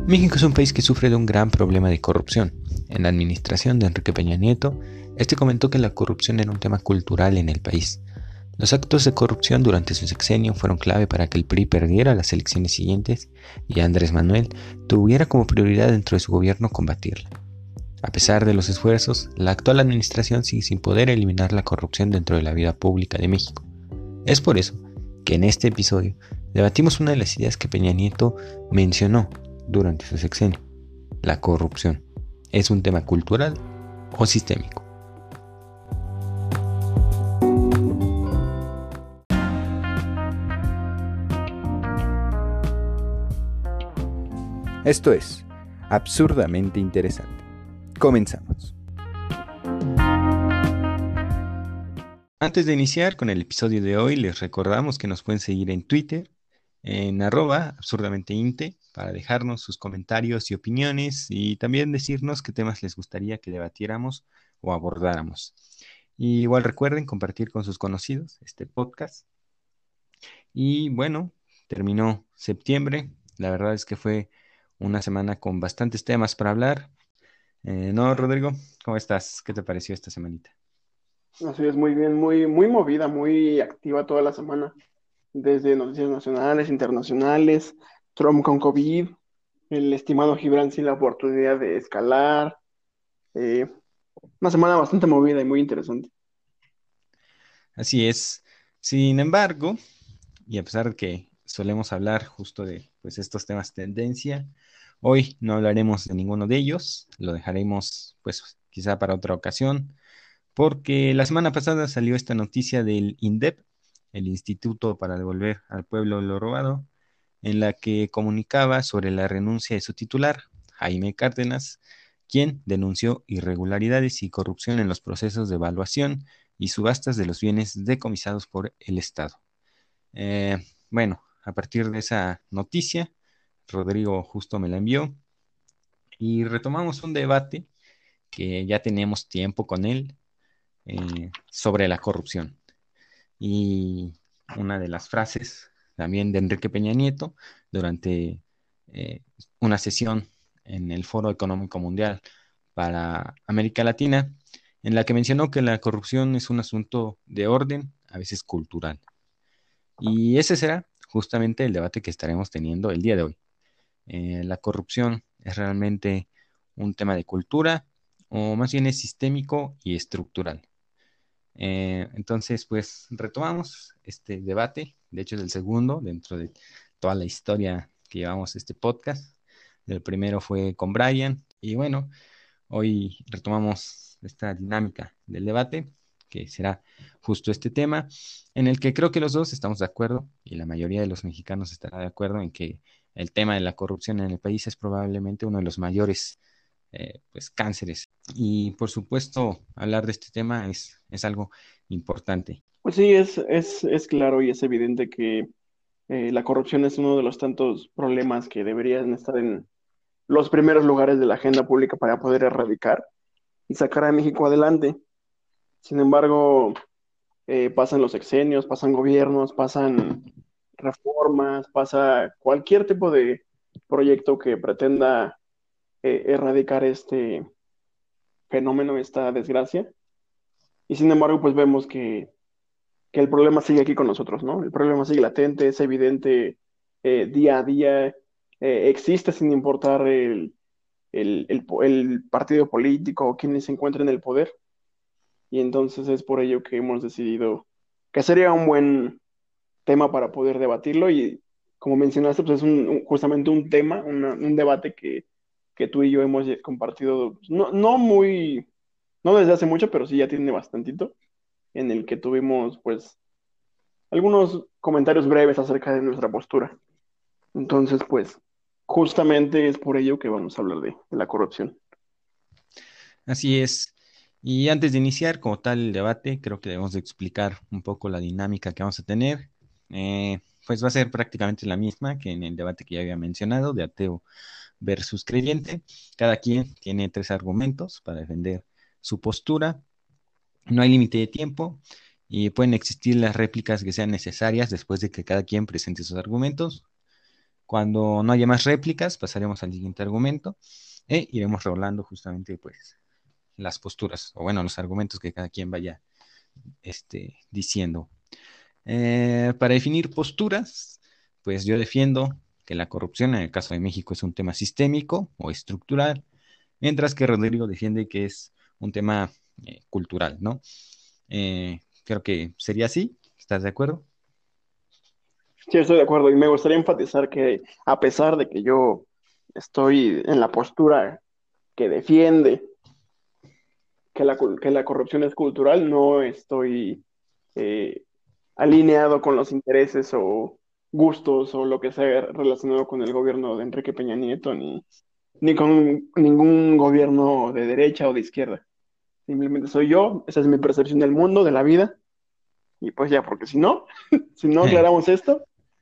México es un país que sufre de un gran problema de corrupción. En la administración de Enrique Peña Nieto, este comentó que la corrupción era un tema cultural en el país. Los actos de corrupción durante su sexenio fueron clave para que el PRI perdiera las elecciones siguientes y Andrés Manuel tuviera como prioridad dentro de su gobierno combatirla. A pesar de los esfuerzos, la actual administración sigue sin poder eliminar la corrupción dentro de la vida pública de México. Es por eso que en este episodio debatimos una de las ideas que Peña Nieto mencionó durante su sexenio: la corrupción. ¿Es un tema cultural o sistémico? Esto es Absurdamente Interesante. Comenzamos. Antes de iniciar con el episodio de hoy, les recordamos que nos pueden seguir en Twitter, en @absurdamenteinter, para dejarnos sus comentarios y opiniones y también decirnos qué temas les gustaría que debatiéramos o abordáramos. Y igual recuerden compartir con sus conocidos este podcast. Y bueno, terminó septiembre. La verdad es que fue una semana con bastantes temas para hablar. ¿No, Rodrigo? ¿Cómo estás? ¿Qué te pareció esta semanita? Así es, muy bien, muy movida, muy activa toda la semana, desde noticias nacionales, internacionales, Trump con COVID, el estimado Gibran sin la oportunidad de escalar, eh, una semana bastante movida y muy interesante. Así es. Sin embargo, y a pesar de que solemos hablar justo de pues, estos temas de tendencia, hoy no hablaremos de ninguno de ellos. Lo dejaremos pues quizá para otra ocasión, porque la semana pasada salió esta noticia del INDEP, el Instituto para Devolver al Pueblo lo Robado, en la que comunicaba sobre la renuncia de su titular, Jaime Cárdenas, quien denunció irregularidades y corrupción en los procesos de evaluación y subastas de los bienes decomisados por el Estado. Bueno, a partir de esa noticia, Rodrigo justo me la envió y retomamos un debate que ya teníamos tiempo con él, sobre la corrupción. Y una de las frases también de Enrique Peña Nieto durante eh, una sesión en el Foro Económico Mundial para América Latina, en la que mencionó que la corrupción es un asunto de orden, a veces cultural. Y ese será justamente el debate que estaremos teniendo el día de hoy. ¿La corrupción es realmente un tema de cultura o más bien es sistémico y estructural? Entonces, pues retomamos este debate. De hecho, es el segundo dentro de toda la historia que llevamos este podcast. El primero fue con Brian. Y bueno, hoy retomamos esta dinámica del debate, que será justo este tema, en el que creo que los dos estamos de acuerdo, y la mayoría de los mexicanos estará de acuerdo en que el tema de la corrupción en el país es probablemente uno de los mayores pues cánceres. Y por supuesto, hablar de este tema es algo importante. Pues sí, es claro y es evidente que la corrupción es uno de los tantos problemas que deberían estar en los primeros lugares de la agenda pública para poder erradicar y sacar a México adelante. Sin embargo, pasan los sexenios, pasan gobiernos, pasan reformas, pasa cualquier tipo de proyecto que pretenda erradicar este fenómeno, esta desgracia. Y sin embargo, pues vemos que el problema sigue aquí con nosotros, ¿no? El problema sigue latente, es evidente día a día, existe sin importar el partido político o quienes se encuentren en el poder. Y entonces es por ello que hemos decidido que sería un buen tema para poder debatirlo y como mencionaste, pues es justamente un tema, un debate que tú y yo hemos compartido, pues, no desde hace mucho, pero sí ya tiene bastantito, en el que tuvimos pues algunos comentarios breves acerca de nuestra postura. Entonces, pues justamente es por ello que vamos a hablar de la corrupción. Así es. Y antes de iniciar como tal el debate, creo que debemos de explicar un poco la dinámica que vamos a tener. Pues va a ser prácticamente la misma que en el debate que ya había mencionado, de ateo versus creyente. Cada quien tiene 3 argumentos para defender su postura. No hay límite de tiempo y pueden existir las réplicas que sean necesarias después de que cada quien presente sus argumentos. Cuando no haya más réplicas, pasaremos al siguiente argumento e iremos rolando justamente pues las posturas, o bueno, los argumentos que cada quien vaya diciendo. Para definir posturas, pues yo defiendo que la corrupción en el caso de México es un tema sistémico o estructural, mientras que Rodrigo defiende que es un tema cultural, ¿no? Creo que sería así. ¿Estás de acuerdo? Sí, estoy de acuerdo y me gustaría enfatizar que a pesar de que yo estoy en la postura que defiende que la corrupción es cultural, no estoy eh, alineado con los intereses o gustos o lo que sea relacionado con el gobierno de Enrique Peña Nieto, ni con ningún gobierno de derecha o de izquierda. Simplemente soy yo, esa es mi percepción del mundo, de la vida, y pues ya, porque si no, si no aclaramos esto,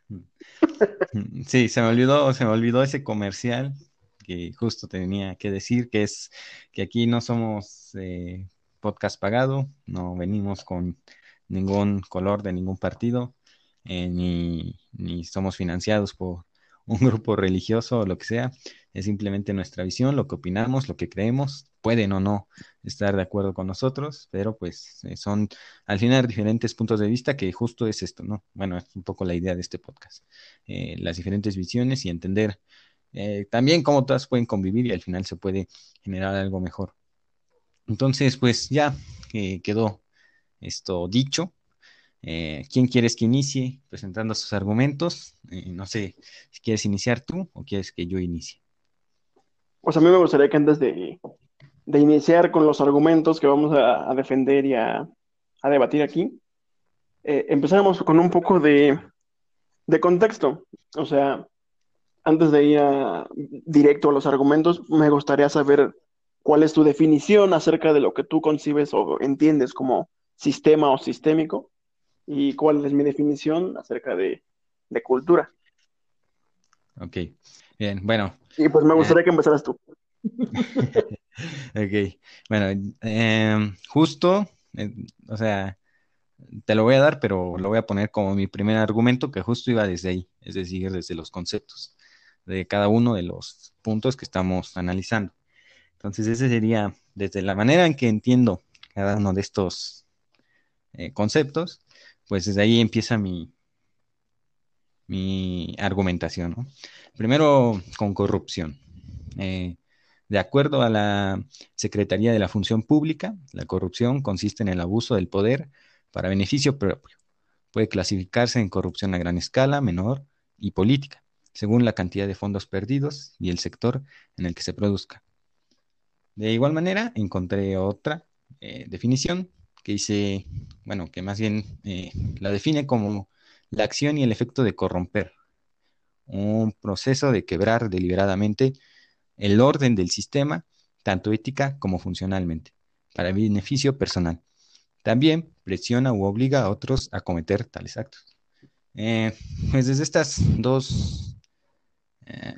Sí, se me olvidó ese comercial que justo tenía que decir, que es que aquí no somos podcast pagado, no venimos con ningún color de ningún partido, ni somos financiados por un grupo religioso o lo que sea, es simplemente nuestra visión, lo que opinamos, lo que creemos, pueden o no estar de acuerdo con nosotros, pero pues son al final diferentes puntos de vista que justo es esto, ¿no? Bueno, es un poco la idea de este podcast, las diferentes visiones y entender también cómo todas pueden convivir y al final se puede generar algo mejor. Entonces, pues ya quedó esto dicho. ¿Quién quieres que inicie presentando sus argumentos? No sé si quieres iniciar tú o quieres que yo inicie. pues a mí me gustaría que antes de iniciar con los argumentos que vamos a defender y a debatir aquí, empezáramos con un poco de contexto. O sea, antes de ir directo a los argumentos, me gustaría saber cuál es tu definición acerca de lo que tú concibes o entiendes como sistema o sistémico y cuál es mi definición acerca de cultura. Ok, bien, bueno. Y pues me eh, gustaría que empezaras tú. ok, bueno, justo, o sea, te lo voy a dar, pero lo voy a poner como mi primer argumento que justo iba desde ahí, es decir, desde los conceptos de cada uno de los puntos que estamos analizando. Entonces, ese sería desde la manera en que entiendo cada uno de estos conceptos, pues desde ahí empieza mi argumentación, ¿no? Primero, con corrupción. Eh, de acuerdo a la Secretaría de la Función Pública, la corrupción consiste en el abuso del poder para beneficio propio. Puede clasificarse en corrupción a gran escala, menor y política, según la cantidad de fondos perdidos y el sector en el que se produzca. De igual manera, encontré otra definición que dice, bueno, que más bien la define como la acción y el efecto de corromper, un proceso de quebrar deliberadamente el orden del sistema, tanto ética como funcionalmente, para beneficio personal. También presiona u obliga a otros a cometer tales actos. Eh, pues desde estas dos eh,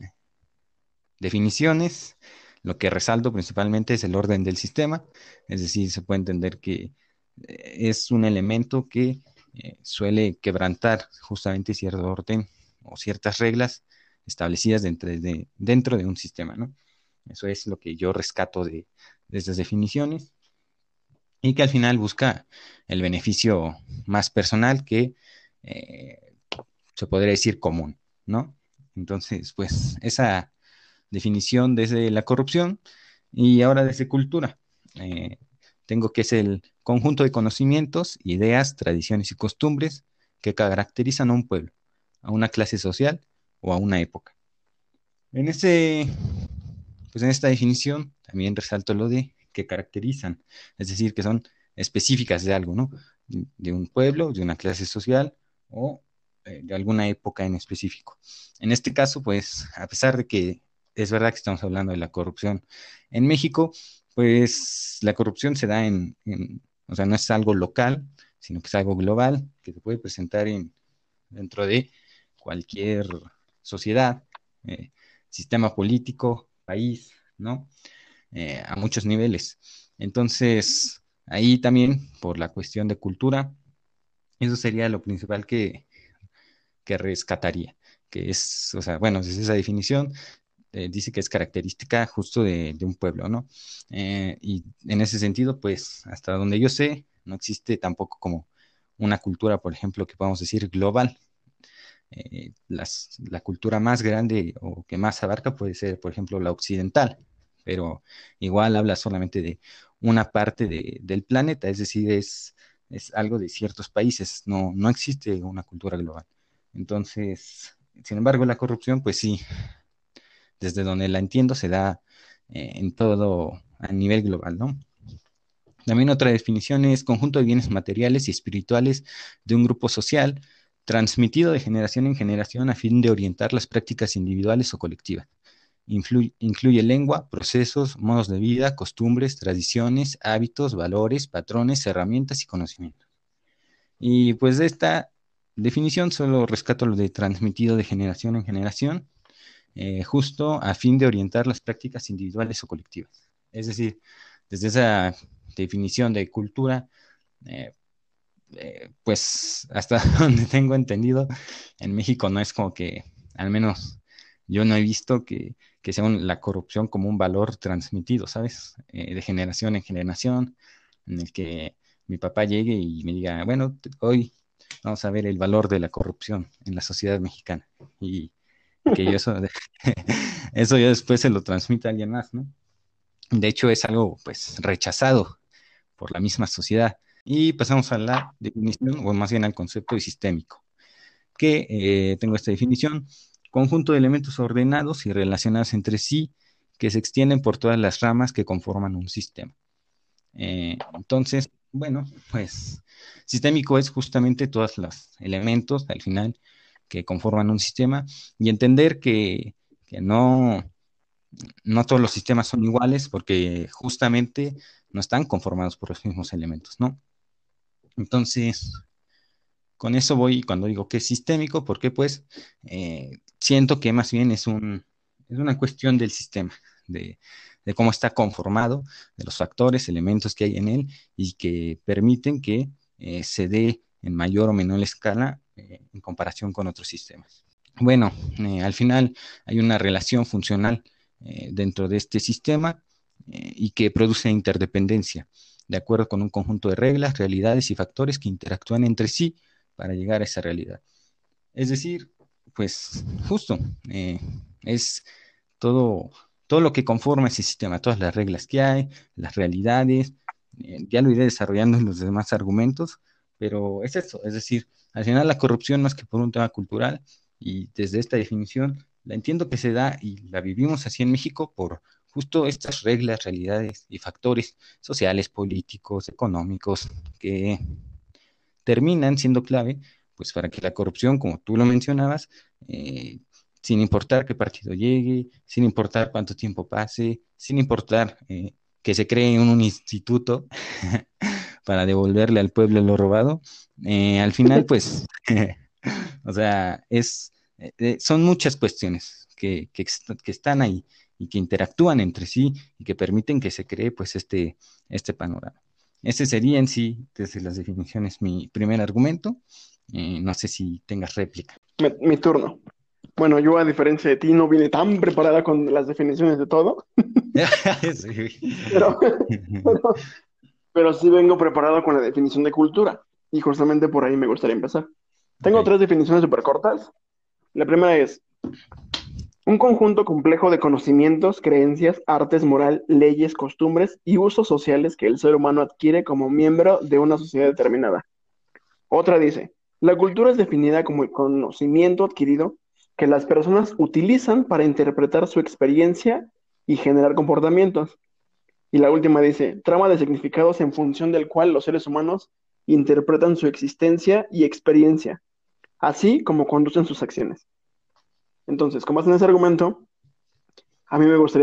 definiciones, lo que resalto principalmente es el orden del sistema, es decir, se puede entender que es un elemento que suele quebrantar justamente cierto orden o ciertas reglas establecidas dentro de un sistema, ¿no? Eso es lo que yo rescato de estas definiciones y que al final busca el beneficio más personal que eh, se podría decir común, ¿no? Entonces, pues esa definición desde la corrupción y ahora desde cultura. Eh, tengo que es el conjunto de conocimientos, ideas, tradiciones y costumbres que caracterizan a un pueblo, a una clase social o a una época. En este, pues en esta definición también resalto lo de que caracterizan, es decir, que son específicas de algo, ¿no? De un pueblo, de una clase social o de alguna época en específico. En este caso, pues, a pesar de que es verdad que estamos hablando de la corrupción en México, pues la corrupción se da o sea, no es algo local, sino que es algo global, que se puede presentar dentro de cualquier sociedad, eh, sistema político, país, ¿no? A muchos niveles. Entonces, ahí también, por la cuestión de cultura, eso sería lo principal que rescataría. que es, o sea, bueno, desde esa definición dice que es característica justo de un pueblo, ¿no? Y en ese sentido, pues, hasta donde yo sé, no existe tampoco como una cultura, por ejemplo, que podamos decir global. La cultura más grande o que más abarca puede ser, por ejemplo, la occidental, pero igual habla solamente de una parte del planeta, es decir, es algo de ciertos países, no existe una cultura global. Entonces, sin embargo, la corrupción, pues sí, desde donde la entiendo, se da en todo a nivel global, ¿no? También otra definición es conjunto de bienes materiales y espirituales de un grupo social transmitido de generación en generación a fin de orientar las prácticas individuales o colectivas. Incluye lengua, procesos, modos de vida, costumbres, tradiciones, hábitos, valores, patrones, herramientas y conocimientos. Y pues de esta definición solo rescato lo de transmitido de generación en generación, justo a fin de orientar las prácticas individuales o colectivas. Es decir, desde esa definición de cultura, eh, pues hasta donde tengo entendido, en México no es como que, al menos yo no he visto que sea la corrupción como un valor transmitido, ¿sabes? De generación en generación, en el que mi papá llegue y me diga, bueno, hoy vamos a ver el valor de la corrupción en la sociedad mexicana. Y que yo eso, eso yo después se lo transmite a alguien más, ¿no? De hecho, es algo pues rechazado por la misma sociedad. Y pasamos a la definición, o más bien al concepto de sistémico, que tengo esta definición, conjunto de elementos ordenados y relacionados entre sí que se extienden por todas las ramas que conforman un sistema. Entonces, bueno, pues sistémico es justamente todos los elementos al final que conforman un sistema y entender que no todos los sistemas son iguales porque justamente no están conformados por los mismos elementos, ¿no? Entonces, con eso voy cuando digo que es sistémico, porque pues siento que más bien es una cuestión del sistema, de cómo está conformado, de los factores, elementos que hay en él y que permiten que se dé en mayor o menor escala en comparación con otros sistemas. Bueno, al final hay una relación funcional dentro de este sistema y que produce interdependencia, de acuerdo con un conjunto de reglas, realidades y factores que interactúan entre sí para llegar a esa realidad. Es decir, pues justo, es todo, todo lo que conforma ese sistema, todas las reglas que hay, las realidades, ya lo iré desarrollando en los demás argumentos, pero es eso, es decir, al final la corrupción no es que por un tema cultural, y desde esta definición la entiendo que se da y la vivimos así en México por justo estas reglas, realidades y factores sociales, políticos, económicos, que terminan siendo clave, pues para que la corrupción, como tú lo mencionabas, sin importar qué partido llegue, sin importar cuánto tiempo pase, sin importar que se cree un instituto para devolverle al pueblo lo robado, al final, pues, o sea, son muchas cuestiones que están ahí y que interactúan entre sí y que permiten que se cree, pues, este panorama. Ese sería en sí, desde las definiciones, mi primer argumento. No sé si tengas réplica. Mi turno. Bueno, yo a diferencia de ti no vine tan preparada con las definiciones de todo, pero, pero, pero sí vengo preparado con la definición de cultura y justamente por ahí me gustaría empezar. Tengo Ok. tres definiciones súper cortas. La primera es un conjunto complejo de conocimientos, creencias, artes, moral, leyes, costumbres y usos sociales que el ser humano adquiere como miembro de una sociedad determinada. Otra dice, la cultura es definida como el conocimiento adquirido que las personas utilizan para interpretar su experiencia y generar comportamientos. Y la última dice, trama de significados en función del cual los seres humanos interpretan su existencia y experiencia, así como conducen sus acciones. Entonces, con base en ese argumento, a mí me gustaría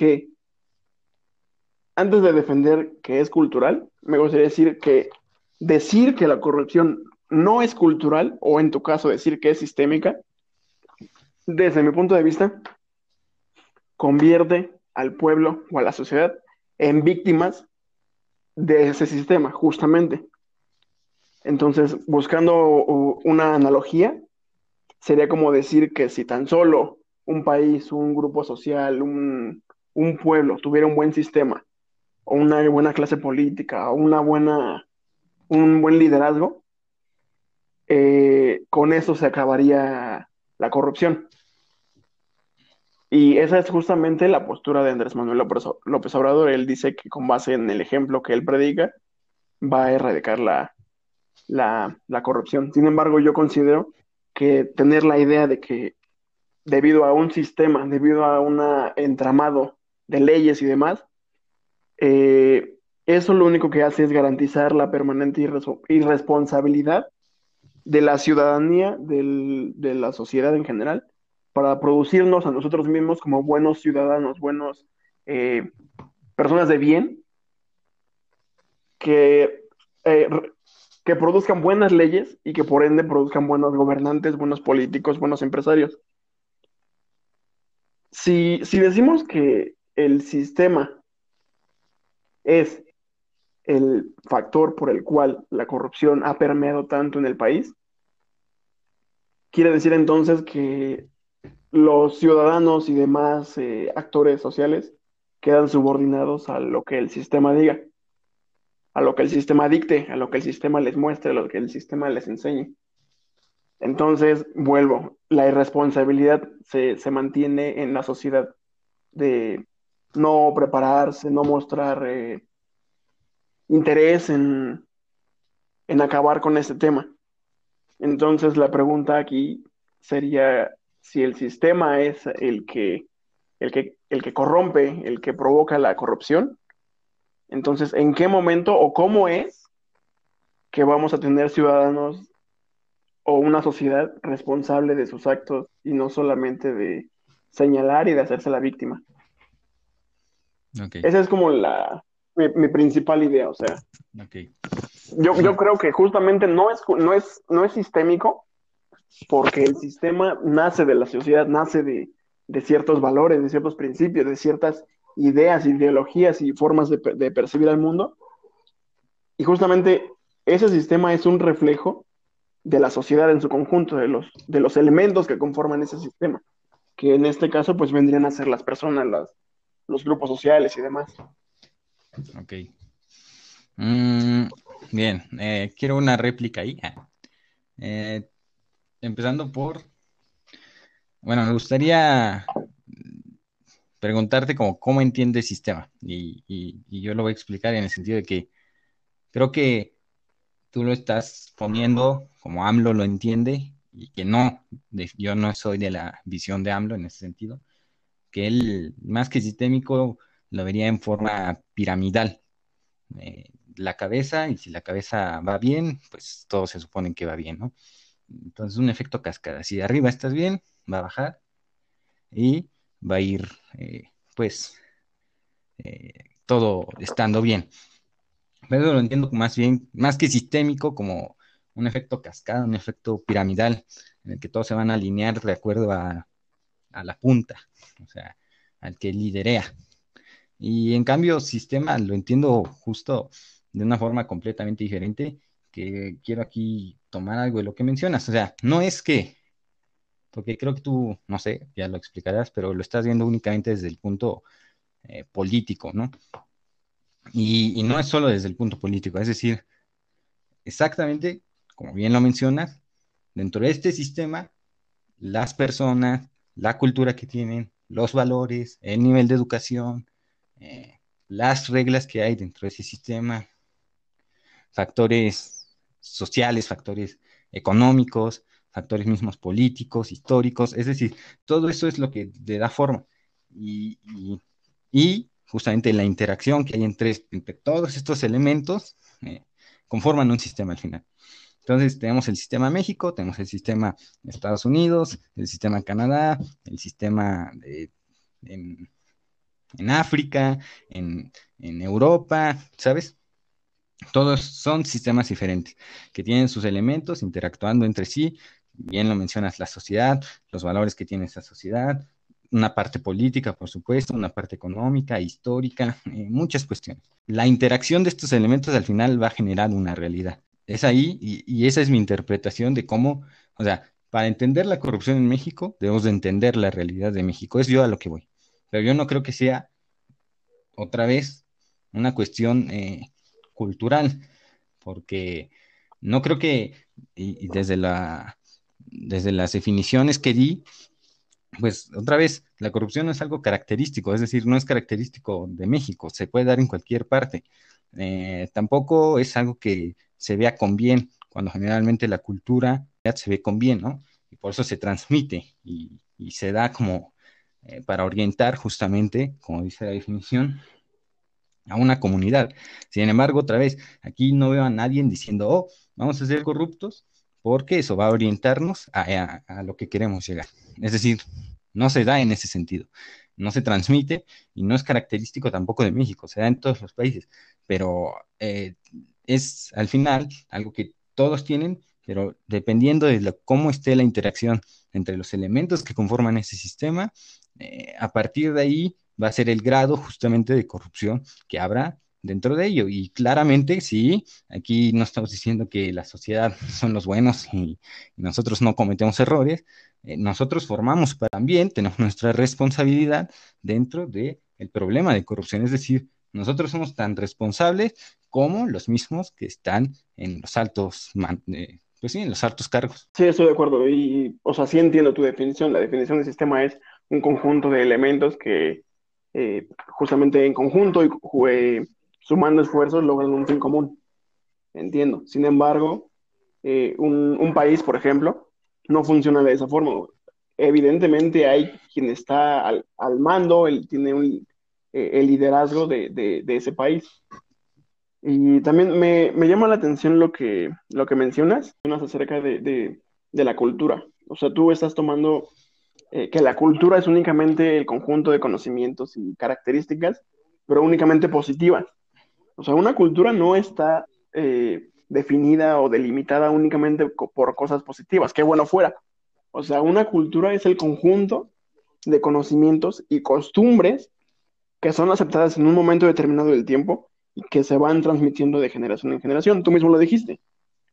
antes de defender que es cultural, me gustaría decir que la corrupción no es cultural, o en tu caso decir que es sistémica, desde mi punto de vista, convierte al pueblo o a la sociedad en víctimas de ese sistema, justamente. Entonces, buscando una analogía, sería como decir que si tan solo un país, un grupo social, un pueblo tuviera un buen sistema, o una buena clase política, o un buen liderazgo, con eso se acabaría la corrupción. Y esa es justamente la postura de Andrés Manuel López Obrador. Él dice que con base en el ejemplo que él predica, va a erradicar la corrupción. Sin embargo, yo considero que tener la idea de que debido a un sistema, debido a un entramado de leyes y demás, eso lo único que hace es garantizar la permanente irresponsabilidad de la ciudadanía, de la sociedad en general, para producirnos a nosotros mismos como buenos ciudadanos, buenos eh, personas de bien, que, eh, que produzcan buenas leyes y que por ende produzcan buenos gobernantes, buenos políticos, buenos empresarios. Si decimos que el sistema es el factor por el cual la corrupción ha permeado tanto en el país, quiere decir entonces que los ciudadanos y demás actores sociales quedan subordinados a lo que el sistema diga, a lo que el sistema dicte, a lo que el sistema les muestre, a lo que el sistema les enseñe. Entonces, vuelvo, la irresponsabilidad se mantiene en la sociedad de no prepararse, no mostrar interés en acabar con este tema. Entonces, la pregunta aquí sería si el sistema es el que corrompe, el que provoca la corrupción. Entonces, ¿en qué momento o cómo es que vamos a tener ciudadanos o una sociedad responsable de sus actos y no solamente de señalar y de hacerse la víctima? Ok, Esa es como mi principal idea. O sea, ok. yo creo que justamente no es sistémico porque el sistema nace de la sociedad, nace de ciertos valores, de ciertos principios, de ciertas ideas, ideologías y formas de percibir al mundo. Y justamente ese sistema es un reflejo de la sociedad en su conjunto, de los elementos que conforman ese sistema, que en este caso pues vendrían a ser las personas, los grupos sociales y demás. Ok. Mm, bien, quiero una réplica ahí. Eh, empezando por, bueno, me gustaría preguntarte como cómo entiende el sistema. Y yo lo voy a explicar en el sentido de que creo que tú lo estás poniendo como AMLO lo entiende y que no, yo no soy de la visión de AMLO en ese sentido, que él más que sistémico lo vería en forma piramidal. La cabeza, y si la cabeza va bien, pues todo se supone que va bien, ¿no? Entonces un efecto cascada. Si de arriba estás bien, va a bajar y va a ir, pues, todo estando bien. Pero lo entiendo más bien, más que sistémico, como un efecto cascada, un efecto piramidal, en el que todos se van a alinear de acuerdo a la punta, o sea, al que liderea. Y en cambio, sistema lo entiendo justo de una forma completamente diferente, que quiero aquí tomar algo de lo que mencionas. O sea, no es que, porque creo que tú, no sé, ya lo explicarás, pero lo estás viendo únicamente desde el punto político, ¿no? Y no es solo desde el punto político, es decir, exactamente, como bien lo mencionas, dentro de este sistema, las personas, la cultura que tienen, los valores, el nivel de educación, las reglas que hay dentro de ese sistema, factores sociales, factores económicos, factores mismos políticos, históricos, es decir, todo eso es lo que le da forma. Y, y- y justamente la interacción que hay entre todos estos elementos conforman un sistema al final. Entonces tenemos el sistema México, tenemos el sistema Estados Unidos, el sistema Canadá, el sistema en, en África, en Europa, ¿sabes? Todos son sistemas diferentes que tienen sus elementos interactuando entre sí. Bien lo mencionas, la sociedad, los valores que tiene esa sociedad, una parte política, por supuesto, una parte económica, histórica, muchas cuestiones. La interacción de estos elementos al final va a generar una realidad. Es ahí y esa es mi interpretación de cómo, o sea, para entender la corrupción en México, debemos de entender la realidad de México. Es yo a lo que voy. Pero yo no creo que sea otra vez una cuestión cultural, porque no creo que, y desde las definiciones que di, pues otra vez, la corrupción no es algo característico, es decir, no es característico de México, se puede dar en cualquier parte. Tampoco es algo que se vea con bien, cuando generalmente la cultura se ve con bien, ¿no? Y por eso se transmite y se da como para orientar justamente, como dice la definición, a una comunidad. Sin embargo, otra vez, aquí no veo a nadie diciendo, oh, vamos a ser corruptos, porque eso va a orientarnos a lo que queremos llegar. Es decir, no se da en ese sentido, no se transmite y no es característico tampoco de México, se da en todos los países, pero es al final algo que todos tienen, pero dependiendo de cómo esté la interacción entre los elementos que conforman ese sistema, a partir de ahí va a ser el grado justamente de corrupción que habrá dentro de ello. Y claramente, sí, aquí no estamos diciendo que la sociedad son los buenos y nosotros no cometemos errores. Nosotros formamos también, tenemos nuestra responsabilidad dentro del problema de corrupción. Es decir, nosotros somos tan responsables como los mismos que están en los altos, pues sí, en los altos cargos. Sí, estoy de acuerdo. Y, o sea, sí entiendo tu definición. La definición de sistema es un conjunto de elementos que justamente en conjunto y sumando esfuerzos logran un fin común. Entiendo. Sin embargo, un país, por ejemplo, no funciona de esa forma. Evidentemente hay quien está al mando, él tiene el liderazgo de ese país. Y también me llama la atención lo que mencionas acerca de la cultura. O sea, tú estás tomando que la cultura es únicamente el conjunto de conocimientos y características, pero únicamente positivas. O sea, una cultura no está definida o delimitada únicamente por cosas positivas, qué bueno fuera. O sea, una cultura es el conjunto de conocimientos y costumbres que son aceptadas en un momento determinado del tiempo y que se van transmitiendo de generación en generación. Tú mismo lo dijiste.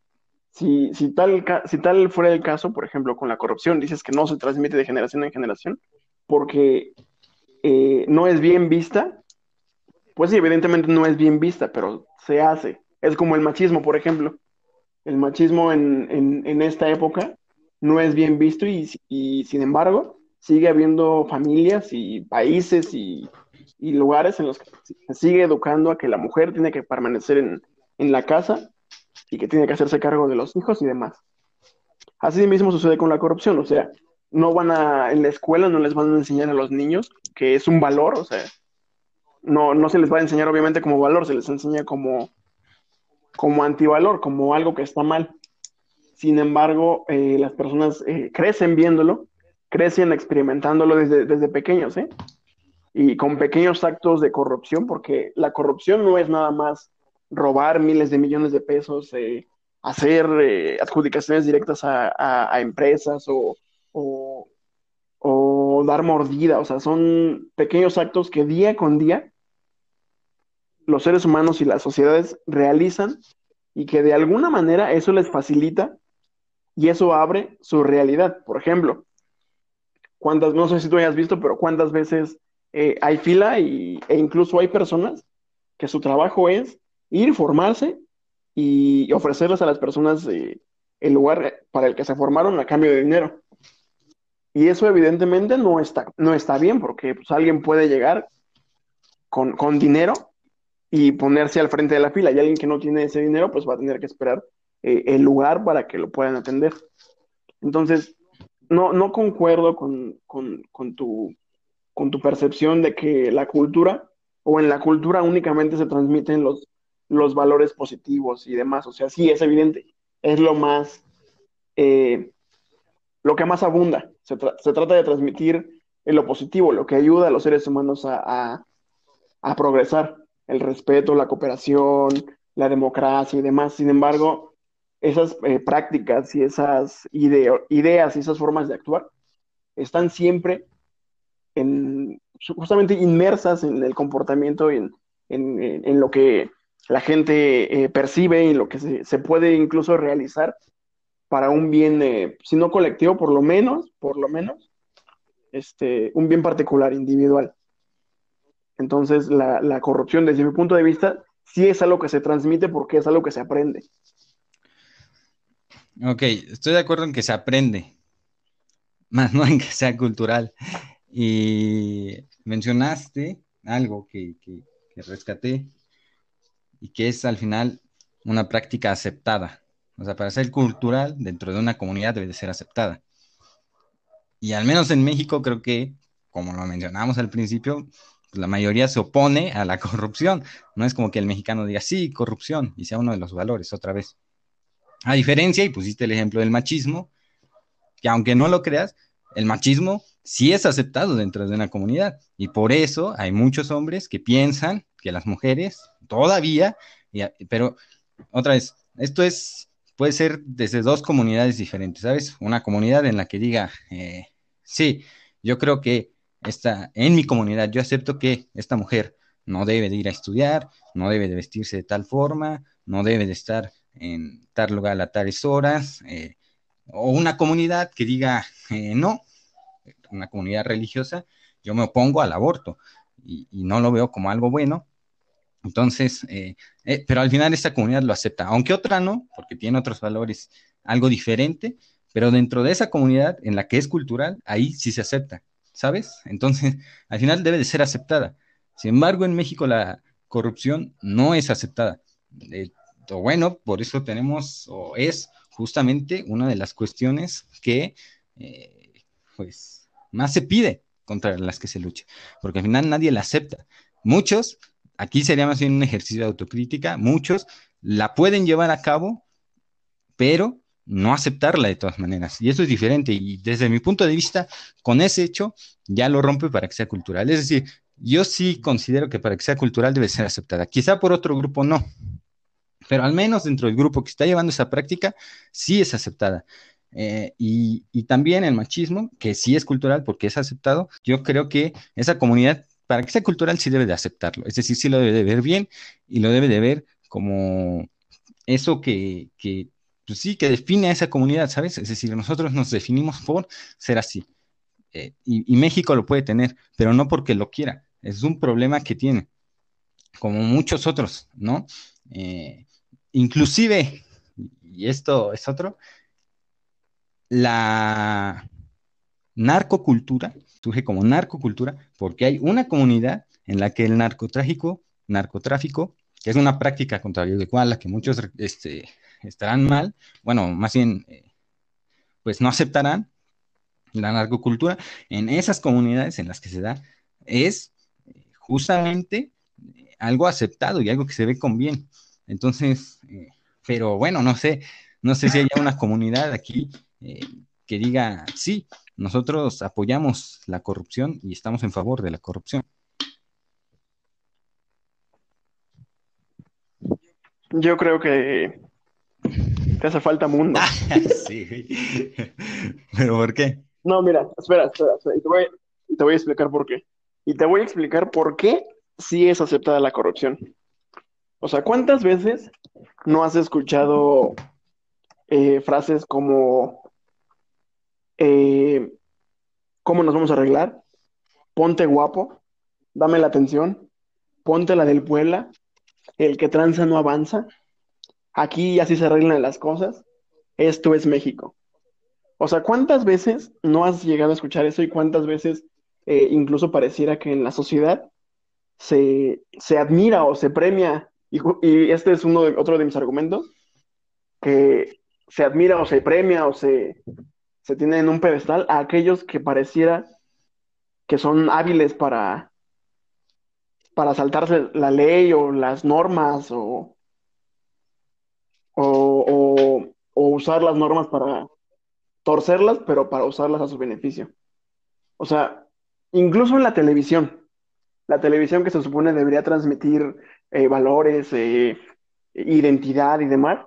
Si tal fuera el caso, por ejemplo, con la corrupción, dices que no se transmite de generación en generación porque no es bien vista, pues sí, evidentemente no es bien vista, pero se hace. Es como el machismo, por ejemplo. El machismo en esta época no es bien visto y sin embargo sigue habiendo familias y países y lugares en los que se sigue educando a que la mujer tiene que permanecer en la casa y que tiene que hacerse cargo de los hijos y demás. Así mismo sucede con la corrupción, o sea, en la escuela no les van a enseñar a los niños que es un valor, o sea, no se les va a enseñar obviamente como valor, se les enseña como antivalor, como algo que está mal. Sin embargo, las personas crecen viéndolo, crecen experimentándolo desde pequeños, ¿eh? Y con pequeños actos de corrupción, porque la corrupción no es nada más robar miles de millones de pesos, hacer adjudicaciones directas a empresas o, o dar mordida, o sea, son pequeños actos que día con día los seres humanos y las sociedades realizan y que de alguna manera eso les facilita y eso abre su realidad. Por ejemplo, no sé si tú hayas visto, pero cuántas veces hay fila e incluso hay personas que su trabajo es ir, formarse y ofrecerles a las personas el lugar para el que se formaron a cambio de dinero. Y eso evidentemente no está bien porque pues, alguien puede llegar con dinero y ponerse al frente de la fila y alguien que no tiene ese dinero pues va a tener que esperar el lugar para que lo puedan atender. Entonces, no concuerdo con tu percepción de que la cultura o en la cultura únicamente se transmiten los valores positivos y demás. O sea, sí, es evidente, es eh, lo que más abunda. Se trata de transmitir lo positivo, lo que ayuda a los seres humanos a progresar, el respeto, la cooperación, la democracia y demás. Sin embargo, esas prácticas y esas ideas y esas formas de actuar están siempre justamente inmersas en el comportamiento y en lo que la gente percibe y lo que se puede incluso realizar para un bien, si no colectivo, por lo menos, un bien particular, individual. Entonces, la corrupción, desde mi punto de vista, sí es algo que se transmite porque es algo que se aprende. Ok, estoy de acuerdo en que se aprende, más no en que sea cultural. Y mencionaste algo que rescaté y que es al final una práctica aceptada. O sea, para ser cultural dentro de una comunidad debe de ser aceptada. Y al menos en México creo que, como lo mencionamos al principio, pues la mayoría se opone a la corrupción. No es como que el mexicano diga, sí, corrupción, y sea uno de los valores otra vez. A diferencia, y pusiste el ejemplo del machismo, que aunque no lo creas, el machismo sí es aceptado dentro de una comunidad. Y por eso hay muchos hombres que piensan que las mujeres todavía, pero otra vez, puede ser desde dos comunidades diferentes, ¿sabes? Una comunidad en la que diga, sí, yo creo que en mi comunidad, yo acepto que esta mujer no debe de ir a estudiar, no debe de vestirse de tal forma, no debe de estar en tal lugar a tales horas, o una comunidad que diga, no, una comunidad religiosa, yo me opongo al aborto y no lo veo como algo bueno. Entonces, pero al final esta comunidad lo acepta, aunque otra no, porque tiene otros valores algo diferente, pero dentro de esa comunidad en la que es cultural, ahí sí se acepta, ¿sabes? Entonces, al final debe de ser aceptada. Sin embargo, en México la corrupción no es aceptada. Eh, o bueno, por eso tenemos, o es justamente una de las cuestiones que, eh, pues, más se pide contra las que se lucha, porque al final nadie la acepta. Muchos aquí sería más bien un ejercicio de autocrítica. Muchos la pueden llevar a cabo, pero no aceptarla de todas maneras. Y eso es diferente. Y desde mi punto de vista, con ese hecho, ya lo rompe para que sea cultural. Es decir, yo sí considero que para que sea cultural debe ser aceptada. Quizá por otro grupo no, pero al menos dentro del grupo que está llevando esa práctica, sí es aceptada. Y también el machismo, que sí es cultural porque es aceptado, yo creo que esa comunidad, para que sea cultural, sí debe de aceptarlo. Es decir, sí lo debe de ver bien y lo debe de ver como eso pues sí, que define a esa comunidad, ¿sabes? Es decir, nosotros nos definimos por ser así. Y México lo puede tener, pero no porque lo quiera. Es un problema que tiene, como muchos otros, ¿no? Eh, Inclusive, y esto es otro, la narcocultura surge como narcocultura porque hay una comunidad en la que el narcotráfico, que es una práctica contra la cual la que muchos estarán mal, bueno, más bien, pues no aceptarán la narcocultura, en esas comunidades en las que se da, es justamente algo aceptado y algo que se ve con bien. Entonces, pero bueno, no sé si haya una comunidad aquí eh, que diga, sí, nosotros apoyamos la corrupción y estamos en favor de la corrupción. Yo creo que te hace falta mundo. Sí, pero ¿por qué? No, mira, espera, y te voy a explicar por qué. Y te voy a explicar por qué sí es aceptada la corrupción. O sea, ¿cuántas veces no has escuchado frases como eh, ¿cómo nos vamos a arreglar? Ponte guapo, dame la atención, ponte la del Puebla, el que tranza no avanza, aquí así se arreglan las cosas, esto es México. O sea, ¿cuántas veces no has llegado a escuchar eso y cuántas veces incluso pareciera que en la sociedad se admira o se premia, y este es otro de mis argumentos, que se admira o se premia o se tiene en un pedestal a aquellos que pareciera que son hábiles para saltarse la ley o las normas o usar las normas para torcerlas, pero para usarlas a su beneficio. O sea, incluso en la televisión que se supone debería transmitir valores, identidad y demás.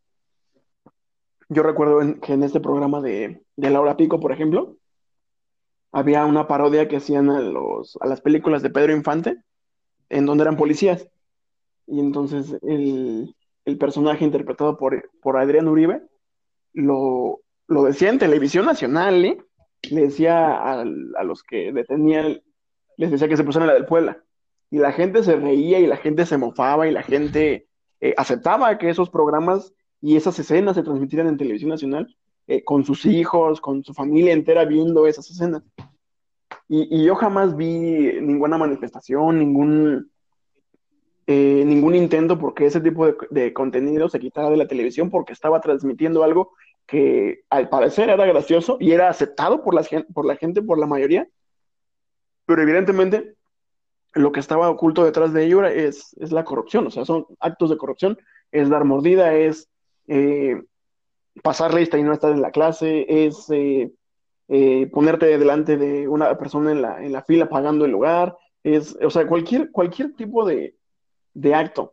Yo recuerdo que en este programa de Laura Pico, por ejemplo, había una parodia que hacían a las películas de Pedro Infante, en donde eran policías. Y entonces el personaje interpretado por Adrián Uribe lo decía en televisión nacional, ¿eh? Le decía a los que detenían, les decía que se pusieran la del Puebla. Y la gente se reía y la gente se mofaba y la gente aceptaba que esos programas y esas escenas se transmitieran en televisión nacional, con sus hijos, con su familia entera viendo esas escenas. Y yo jamás vi ninguna manifestación, ningún intento porque ese tipo de contenido se quitara de la televisión porque estaba transmitiendo algo que al parecer era gracioso y era aceptado por la gente, por la mayoría, pero evidentemente lo que estaba oculto detrás de ello es la corrupción, o sea, son actos de corrupción, es dar mordida, es eh, pasar lista y no estar en la clase, es ponerte delante de una persona en la fila pagando el lugar, o sea, cualquier tipo de acto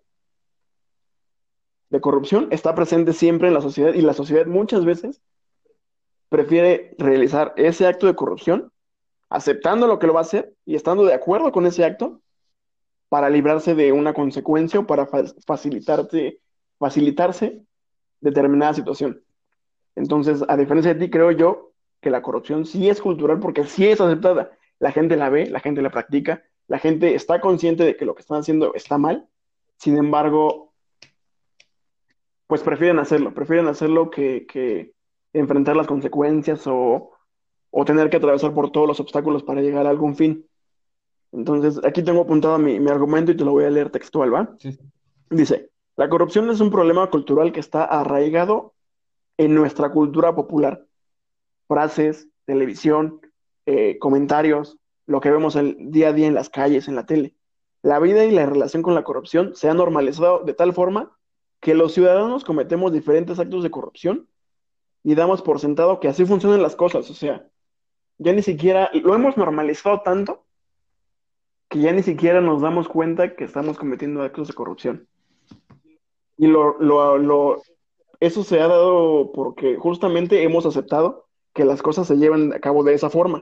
de corrupción está presente siempre en la sociedad y la sociedad muchas veces prefiere realizar ese acto de corrupción aceptando lo que lo va a hacer y estando de acuerdo con ese acto para librarse de una consecuencia o para facilitarse determinada situación. Entonces, a diferencia de ti, creo yo que la corrupción sí es cultural porque sí es aceptada. La gente la ve, la gente la practica, la gente está consciente de que lo que están haciendo está mal. Sin embargo, pues prefieren hacerlo que enfrentar las consecuencias o tener que atravesar por todos los obstáculos para llegar a algún fin. Entonces, aquí tengo apuntado mi argumento y te lo voy a leer textual, ¿va? Sí. Dice, la corrupción es un problema cultural que está arraigado en nuestra cultura popular. Frases, televisión, comentarios, lo que vemos el día a día en las calles, en la tele. La vida y la relación con la corrupción se han normalizado de tal forma que los ciudadanos cometemos diferentes actos de corrupción y damos por sentado que así funcionan las cosas. O sea, ya ni siquiera lo hemos normalizado tanto que ya ni siquiera nos damos cuenta que estamos cometiendo actos de corrupción. Y eso se ha dado porque justamente hemos aceptado que las cosas se llevan a cabo de esa forma.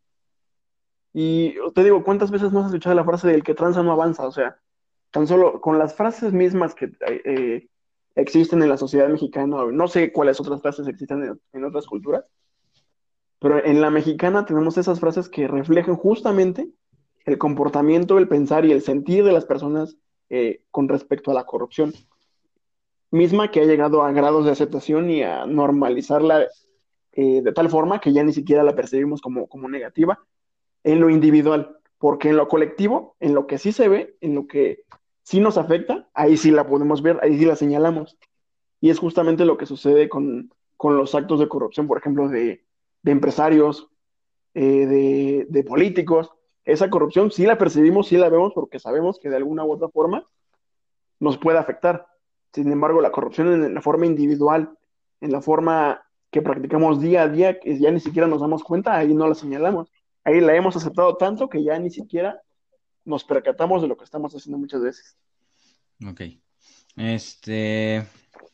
Y te digo, ¿cuántas veces no has escuchado la frase del que tranza no avanza? O sea, tan solo con las frases mismas que existen en la sociedad mexicana, o no sé cuáles otras frases existen en otras culturas, pero en la mexicana tenemos esas frases que reflejan justamente el comportamiento, el pensar y el sentir de las personas con respecto a la corrupción, misma que ha llegado a grados de aceptación y a normalizarla de tal forma que ya ni siquiera la percibimos como negativa en lo individual, porque en lo colectivo, en lo que sí se ve, en lo que sí nos afecta, ahí sí la podemos ver, ahí sí la señalamos. Y es justamente lo que sucede con los actos de corrupción, por ejemplo, de empresarios, de políticos. Esa corrupción sí la percibimos, sí la vemos porque sabemos que de alguna u otra forma nos puede afectar. Sin embargo, la corrupción en la forma individual, en la forma que practicamos día a día, que ya ni siquiera nos damos cuenta, ahí no la señalamos. Ahí la hemos aceptado tanto que ya ni siquiera nos percatamos de lo que estamos haciendo muchas veces. Ok. Este,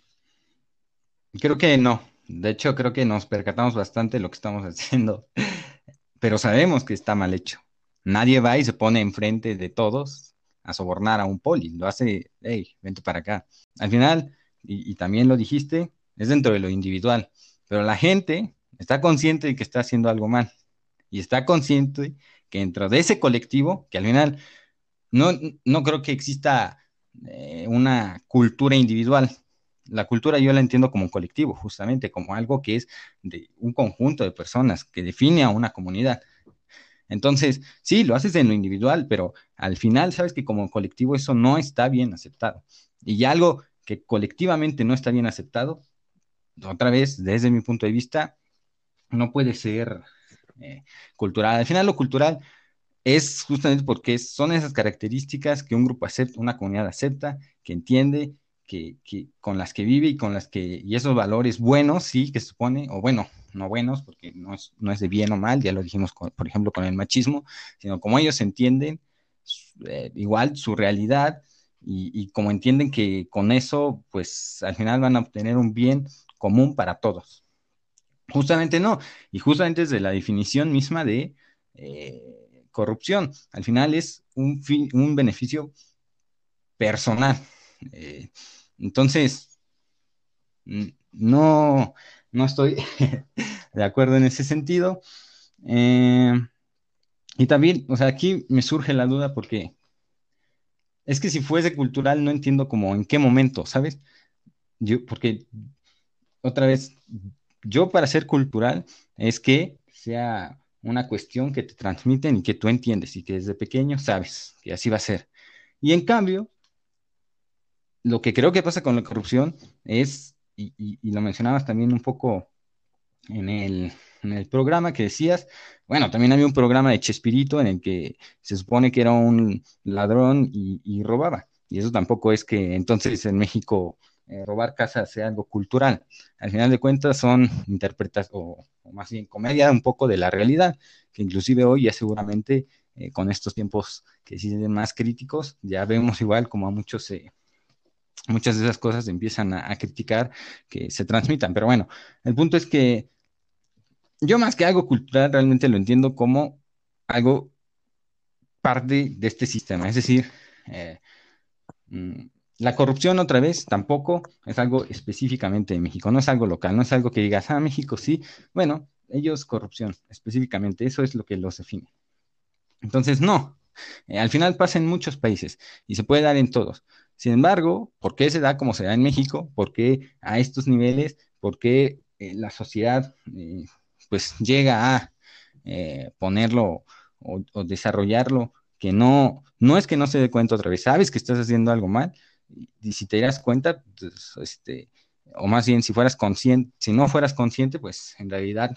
creo que no. De hecho, creo que nos percatamos bastante de lo que estamos haciendo, pero sabemos que está mal hecho. Nadie va y se pone enfrente de todos a sobornar a un poli. Lo hace, hey, vente para acá. Al final, y también lo dijiste, es dentro de lo individual, pero la gente está consciente de que está haciendo algo mal y está consciente que dentro de ese colectivo, que al final no, no creo que exista una cultura individual. La cultura yo la entiendo como un colectivo, justamente, como algo que es de un conjunto de personas que define a una comunidad. Entonces, sí, lo haces en lo individual, pero al final sabes que como colectivo eso no está bien aceptado. Y ya algo que colectivamente no está bien aceptado, otra vez, desde mi punto de vista, no puede ser cultural. Al final lo cultural es justamente porque son esas características que un grupo acepta, una comunidad acepta, que entiende, con las que vive y con las que, y esos valores buenos, sí, que se supone, o bueno, no buenos, porque no es de bien o mal, ya lo dijimos, por ejemplo, con el machismo, sino como ellos entienden igual su realidad y como entienden que con eso, pues al final van a obtener un bien común para todos. Justamente no, y justamente desde la definición misma de corrupción. Al final es un beneficio personal. Eh, entonces, no, no estoy de acuerdo en ese sentido. Eh, y también, o sea, aquí me surge la duda porque es que si fuese cultural no entiendo como en qué momento, ¿sabes? Porque otra vez, yo para ser cultural es que sea una cuestión que te transmiten y que tú entiendes y que desde pequeño sabes que así va a ser. Y en cambio, lo que creo que pasa con la corrupción es, y lo mencionabas también un poco en el programa que decías, bueno, también había un programa de Chespirito en el que se supone que era un ladrón y robaba. Y eso tampoco es que entonces en México robar casas sea algo cultural. Al final de cuentas son interpretas o más bien comedia un poco de la realidad, que inclusive hoy ya seguramente con estos tiempos que sí son más críticos, ya vemos igual como a muchos muchas de esas cosas empiezan a criticar que se transmitan. Pero bueno, el punto es que yo más que algo cultural realmente lo entiendo como algo parte de este sistema. Es decir, eh, mm, la corrupción otra vez tampoco es algo específicamente de México, no es algo local, no es algo que digas, ah, México sí, bueno, ellos corrupción específicamente, eso es lo que los define. Entonces, no, al final pasa en muchos países y se puede dar en todos. Sin embargo, ¿por qué se da como se da en México? ¿Por qué a estos niveles? ¿Por qué la sociedad pues llega a ponerlo o desarrollarlo? Que no es que no se dé cuenta otra vez, sabes que estás haciendo algo mal y si te das cuenta, pues, o más bien si fueras consciente, si no fueras consciente, pues en realidad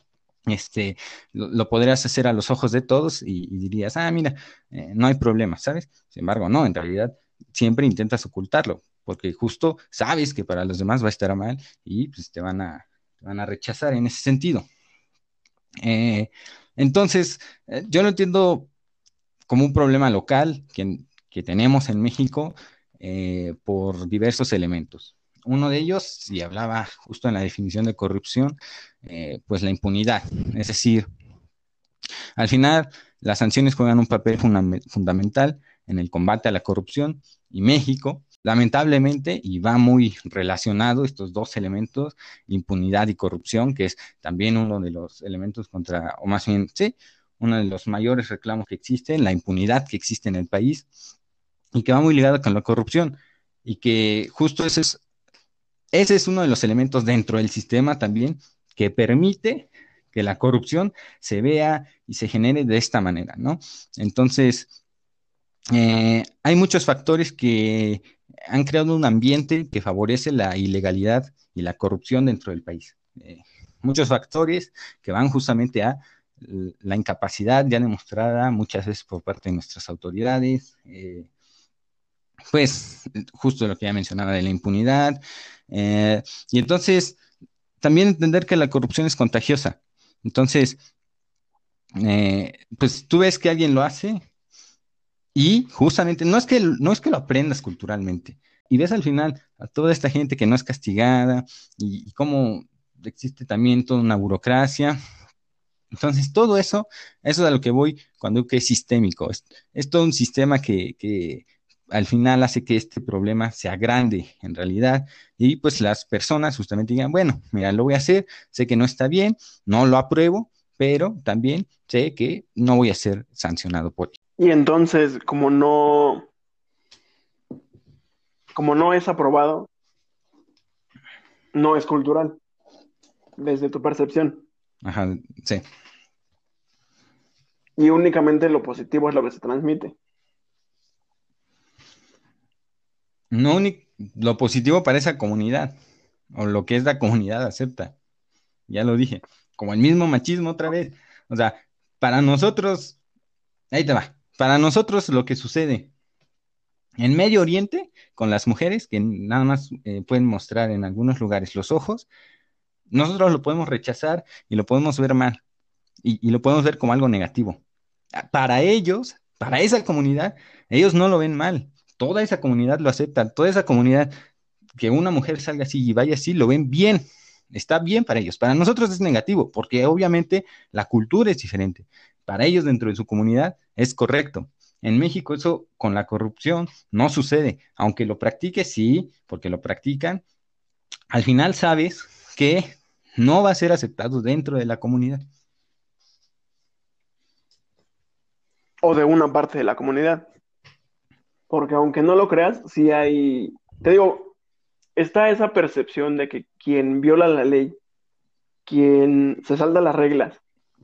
lo podrías hacer a los ojos de todos y dirías, ah, mira, no hay problema, ¿sabes? Sin embargo, no, en realidad siempre intentas ocultarlo, porque justo sabes que para los demás va a estar mal y pues te van a rechazar en ese sentido. Eh, entonces, yo lo entiendo como un problema local que tenemos en México por diversos elementos. Uno de ellos, y hablaba justo en la definición de corrupción, pues la impunidad. Es decir, al final, las sanciones juegan un papel fundamental en el combate a la corrupción y México, lamentablemente, y va muy relacionado estos dos elementos, impunidad y corrupción, que es también uno de los elementos contra, o más bien, sí, uno de los mayores reclamos que existen, la impunidad que existe en el país y que va muy ligado con la corrupción y que justo ese es uno de los elementos dentro del sistema también que permite que la corrupción se vea y se genere de esta manera, ¿no? Entonces, hay muchos factores que han creado un ambiente que favorece la ilegalidad y la corrupción dentro del país. Muchos factores que van justamente a la incapacidad ya demostrada muchas veces por parte de nuestras autoridades, pues justo lo que ya mencionaba de la impunidad. Y entonces, también entender que la corrupción es contagiosa. Entonces, pues tú ves que alguien lo hace y justamente no es que lo aprendas culturalmente. Y ves al final a toda esta gente que no es castigada y cómo existe también toda una burocracia. Entonces, todo eso es a lo que voy cuando digo que es sistémico. Es todo un sistema que al final hace que este problema sea grande en realidad. Y pues las personas justamente digan, bueno, mira, lo voy a hacer, sé que no está bien, no lo apruebo, pero también sé que no voy a ser sancionado por ello. Y entonces, como no es aprobado, no es cultural, desde tu percepción. Ajá, sí. Y únicamente lo positivo es lo que se transmite. No lo positivo para esa comunidad, o lo que es la comunidad acepta, ya lo dije, como el mismo machismo otra vez. O sea, para nosotros, ahí te va, para nosotros lo que sucede en Medio Oriente con las mujeres, que nada más pueden mostrar en algunos lugares los ojos, nosotros lo podemos rechazar y lo podemos ver mal y lo podemos ver como algo negativo. Para ellos, para esa comunidad, ellos no lo ven mal. Toda esa comunidad lo acepta, toda esa comunidad que una mujer salga así y vaya así, lo ven bien, está bien para ellos. Para nosotros es negativo, porque obviamente la cultura es diferente. Para ellos dentro de su comunidad es correcto. En México eso con la corrupción no sucede, aunque lo practique, sí, porque lo practican. Al final sabes que no va a ser aceptado dentro de la comunidad. O de una parte de la comunidad. Porque aunque no lo creas, sí hay, te digo, está esa percepción de que quien viola la ley, quien se salta las reglas,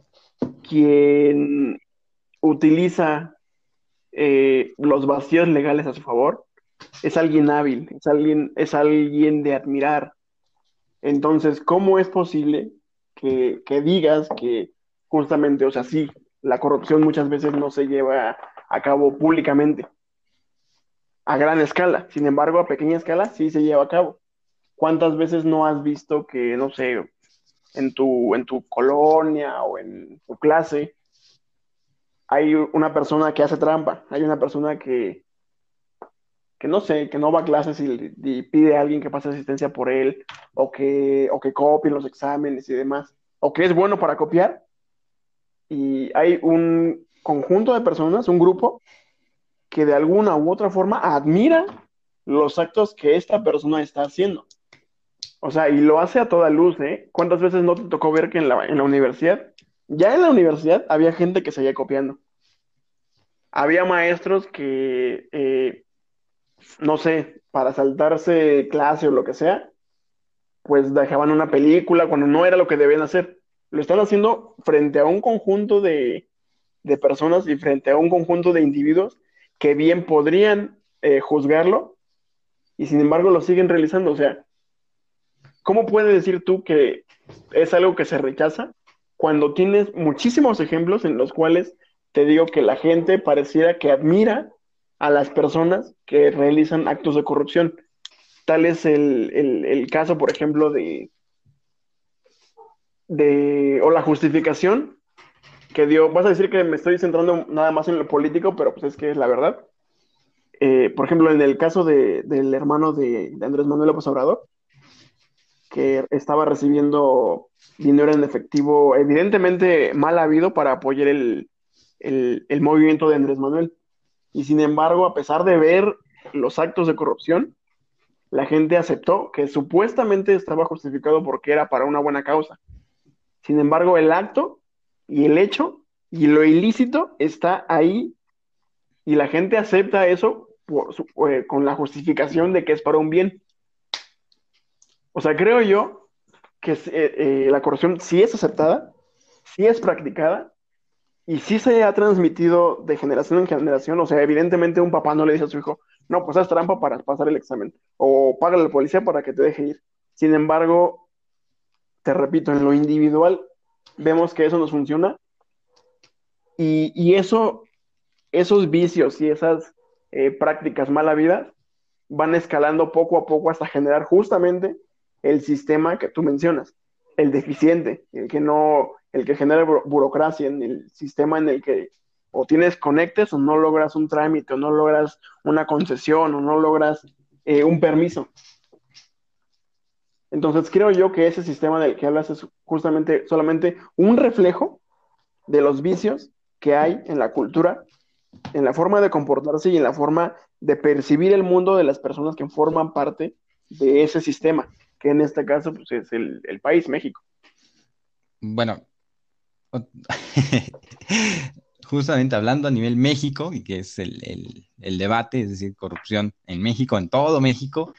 quien utiliza los vacíos legales a su favor, es alguien hábil, es alguien de admirar. Entonces, ¿cómo es posible que digas que justamente, o sea, sí, la corrupción muchas veces no se lleva a cabo públicamente, a gran escala, sin embargo, a pequeña escala sí se lleva a cabo? ¿Cuántas veces no has visto que, no sé, en tu colonia o en tu clase hay una persona que hace trampa, hay una persona que no sé, que no va a clases y pide a alguien que pase asistencia por él, o que copie los exámenes y demás, o que es bueno para copiar, y hay un conjunto de personas, un grupo, que de alguna u otra forma admira los actos que esta persona está haciendo. O sea, y lo hace a toda luz, ¿eh? ¿Cuántas veces no te tocó ver que en la universidad, ya en la universidad había gente que seguía copiando? Había maestros que, no sé, para saltarse clase o lo que sea, pues dejaban una película cuando no era lo que debían hacer. Lo están haciendo frente a un conjunto de personas y frente a un conjunto de individuos que bien podrían juzgarlo y sin embargo lo siguen realizando. O sea, ¿cómo puedes decir tú que es algo que se rechaza cuando tienes muchísimos ejemplos en los cuales te digo que la gente pareciera que admira a las personas que realizan actos de corrupción? Tal es el caso, por ejemplo, o la justificación que dio. Vas a decir que me estoy centrando nada más en lo político, pero pues es que es la verdad. Por ejemplo, en el caso del hermano de Andrés Manuel López Obrador, que estaba recibiendo dinero en efectivo, evidentemente mal habido para apoyar el movimiento de Andrés Manuel. Y sin embargo, a pesar de ver los actos de corrupción, la gente aceptó que supuestamente estaba justificado porque era para una buena causa. Sin embargo, el acto y el hecho y lo ilícito está ahí y la gente acepta eso con la justificación de que es para un bien. O sea, creo yo que la corrupción sí es aceptada, sí es practicada y sí se ha transmitido de generación en generación. O sea, evidentemente un papá no le dice a su hijo, no, pues haz trampa para pasar el examen o págale al policía para que te deje ir. Sin embargo, te repito, en lo individual vemos que eso nos funciona y eso, esos vicios y esas prácticas mala vida van escalando poco a poco hasta generar justamente el sistema que tú mencionas, el deficiente, el que no, el que genera burocracia en el sistema en el que o tienes conectes o no logras un trámite o no logras una concesión o no logras un permiso. Entonces creo yo que ese sistema del que hablas es justamente solamente un reflejo de los vicios que hay en la cultura, en la forma de comportarse y en la forma de percibir el mundo de las personas que forman parte de ese sistema, que en este caso pues, es el país, México. Bueno, o- justamente hablando a nivel México, y que es el debate, es decir, corrupción en México, en todo México,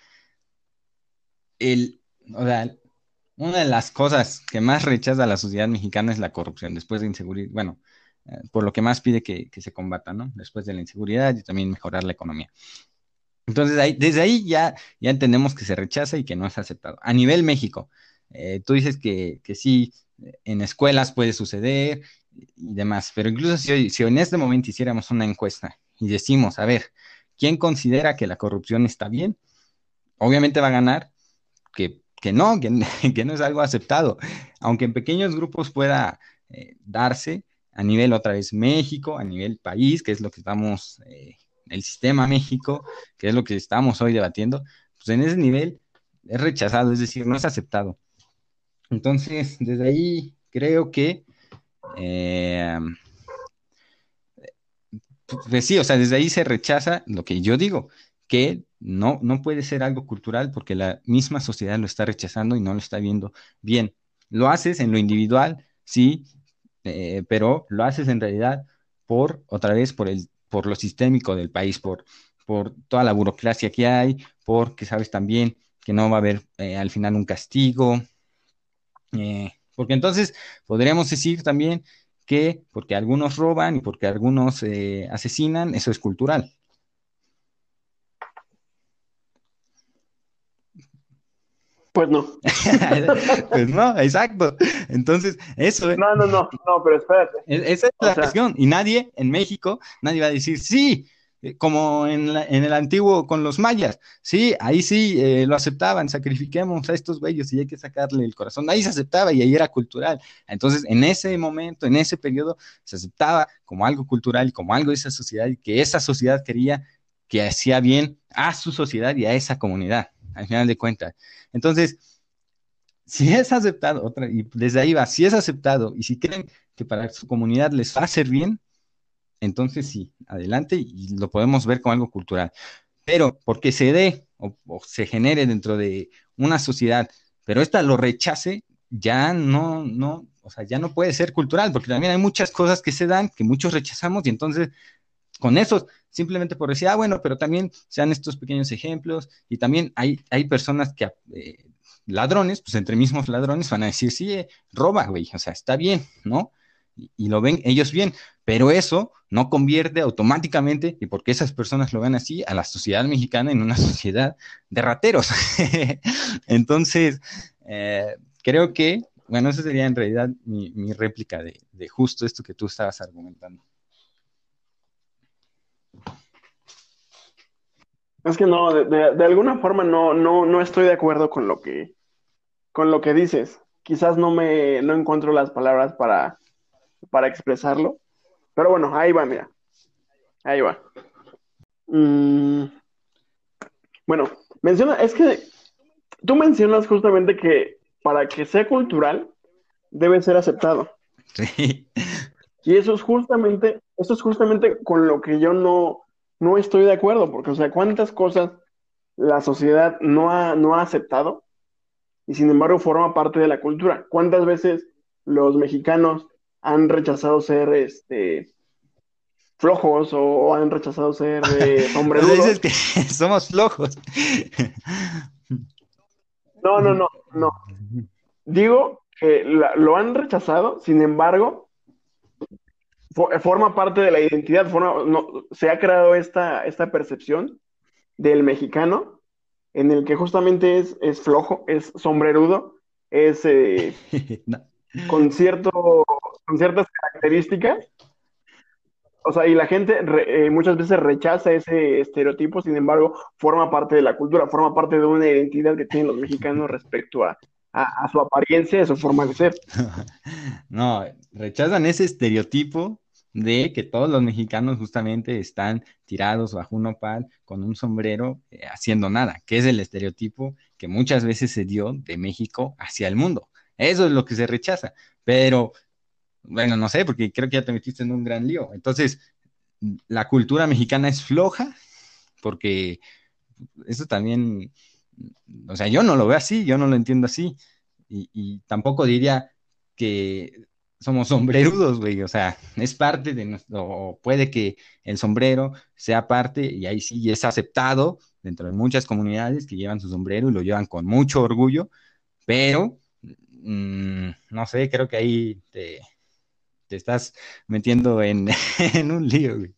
o sea, una de las cosas que más rechaza la sociedad mexicana es la corrupción, después de inseguridad, bueno, por lo que más pide que se combata, ¿no? Después de la inseguridad y también mejorar la economía. Entonces, desde ahí ya entendemos que se rechaza y que no es aceptado. A nivel México, tú dices que sí, en escuelas puede suceder y demás, pero incluso si en este momento hiciéramos una encuesta y decimos, a ver, ¿quién considera que la corrupción está bien? Obviamente va a ganar que no, que no es algo aceptado, aunque en pequeños grupos pueda darse a nivel otra vez México, a nivel país, que es lo que estamos, el sistema México, que es lo que estamos hoy debatiendo, pues en ese nivel es rechazado, es decir, no es aceptado. Entonces, desde ahí creo que, eh, pues sí, o sea, desde ahí se rechaza lo que yo digo, que no puede ser algo cultural porque la misma sociedad lo está rechazando y no lo está viendo bien. lo haces en lo individual, sí, pero lo haces en realidad otra vez, por lo sistémico del país, por toda la burocracia que hay, porque sabes también que no va a haber al final un castigo, porque entonces podríamos decir también que porque algunos roban y porque algunos asesinan, eso es cultural. Pues no. Pues no, exacto. Entonces, eso es. No, pero espérate. Esa es O la sea, cuestión. Y nadie en México, nadie va a decir, sí, como en el antiguo con los mayas, sí, ahí sí lo aceptaban, sacrifiquemos a estos güeyes y hay que sacarle el corazón. Ahí se aceptaba y ahí era cultural. Entonces, en ese momento, en ese periodo, se aceptaba como algo cultural y como algo de esa sociedad y que esa sociedad quería que hacía bien a su sociedad y a esa comunidad, al final de cuentas. Entonces, si es aceptado, y desde ahí va, si es aceptado y si creen que para su comunidad les va a hacer bien, entonces sí, adelante y lo podemos ver como algo cultural. Pero porque se dé o se genere dentro de una sociedad, pero esta lo rechace, ya no, o sea, ya no puede ser cultural, porque también hay muchas cosas que se dan, que muchos rechazamos, y entonces con esos, simplemente por decir, bueno, pero también sean estos pequeños ejemplos, y también hay personas que, ladrones, pues entre mismos ladrones van a decir, sí, roba, güey, o sea, está bien, ¿no? Y lo ven ellos bien, pero eso no convierte automáticamente, y porque esas personas lo ven así, a la sociedad mexicana en una sociedad de rateros. Entonces, creo que, bueno, esa sería en realidad mi réplica de justo esto que tú estabas argumentando. es que no, de alguna forma no estoy de acuerdo con lo que dices. Quizás no encuentro las palabras para expresarlo. Pero bueno, ahí va, mira. Ahí va. Mm, bueno, es que tú mencionas justamente que para que sea cultural debe ser aceptado. Sí. Y eso es justamente con lo que yo no estoy de acuerdo, porque, o sea, cuántas cosas la sociedad no ha aceptado y sin embargo forma parte de la cultura. ¿Cuántas veces los mexicanos han rechazado ser flojos o han rechazado ser O sea, dices sombrerudos? que somos flojos. No. Digo que lo han rechazado, sin embargo, forma parte de la identidad, se ha creado esta percepción del mexicano en el que justamente es flojo, es sombrerudo, es No. con con ciertas características. O sea, y la gente muchas veces rechaza ese estereotipo, sin embargo, forma parte de la cultura, forma parte de una identidad que tienen los mexicanos respecto a su apariencia, a su forma de ser. No, rechazan ese estereotipo de que todos los mexicanos justamente están tirados bajo un nopal con un sombrero haciendo nada, que es el estereotipo que muchas veces se dio de México hacia el mundo. Eso es lo que se rechaza. Pero, bueno, no sé, porque creo que ya te metiste en un gran lío. Entonces, la cultura mexicana es floja porque eso también, o sea, yo no lo veo así, yo no lo entiendo así, y tampoco diría que somos sombrerudos, güey, o sea, es parte de nuestro, o puede que el sombrero sea parte, y ahí sí es aceptado dentro de muchas comunidades que llevan su sombrero y lo llevan con mucho orgullo, pero, no sé, creo que ahí te estás metiendo en, en un lío, güey.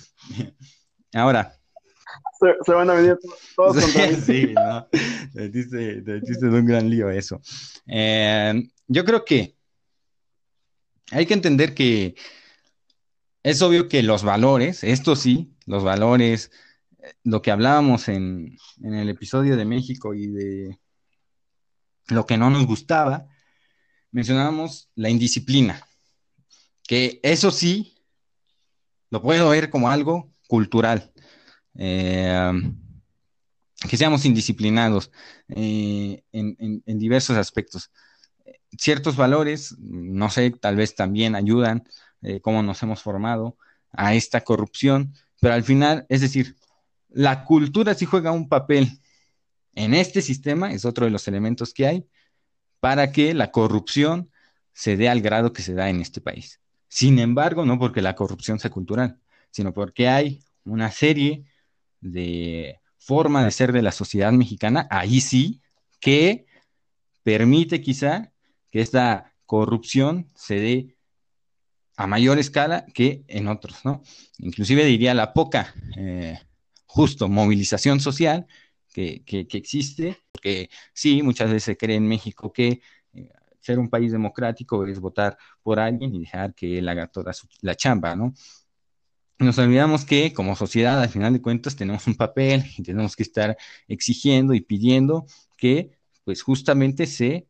Ahora, Se van a venir todos contra mí. sí, no, te metiste en un gran lío eso. Yo creo que hay que entender que es obvio que los valores, esto sí, los valores, lo que hablábamos en el episodio de México y de lo que no nos gustaba, mencionábamos la indisciplina, que eso sí lo puedo ver como algo cultural. Eh, que seamos indisciplinados en diversos aspectos. Ciertos valores, no sé, tal vez también ayudan, cómo nos hemos formado a esta corrupción, pero al final, es decir, la cultura sí juega un papel en este sistema, es otro de los elementos que hay, para que la corrupción se dé al grado que se da en este país. Sin embargo, no porque la corrupción sea cultural, sino porque hay una serie de forma de ser de la sociedad mexicana, ahí sí, que permite quizá que esta corrupción se dé a mayor escala que en otros, ¿no? Inclusive diría la poca, justo, movilización social que existe, porque sí, muchas veces se cree en México que ser un país democrático es votar por alguien y dejar que él haga toda la chamba, ¿no? Nos olvidamos que como sociedad, al final de cuentas, tenemos un papel y tenemos que estar exigiendo y pidiendo que, pues justamente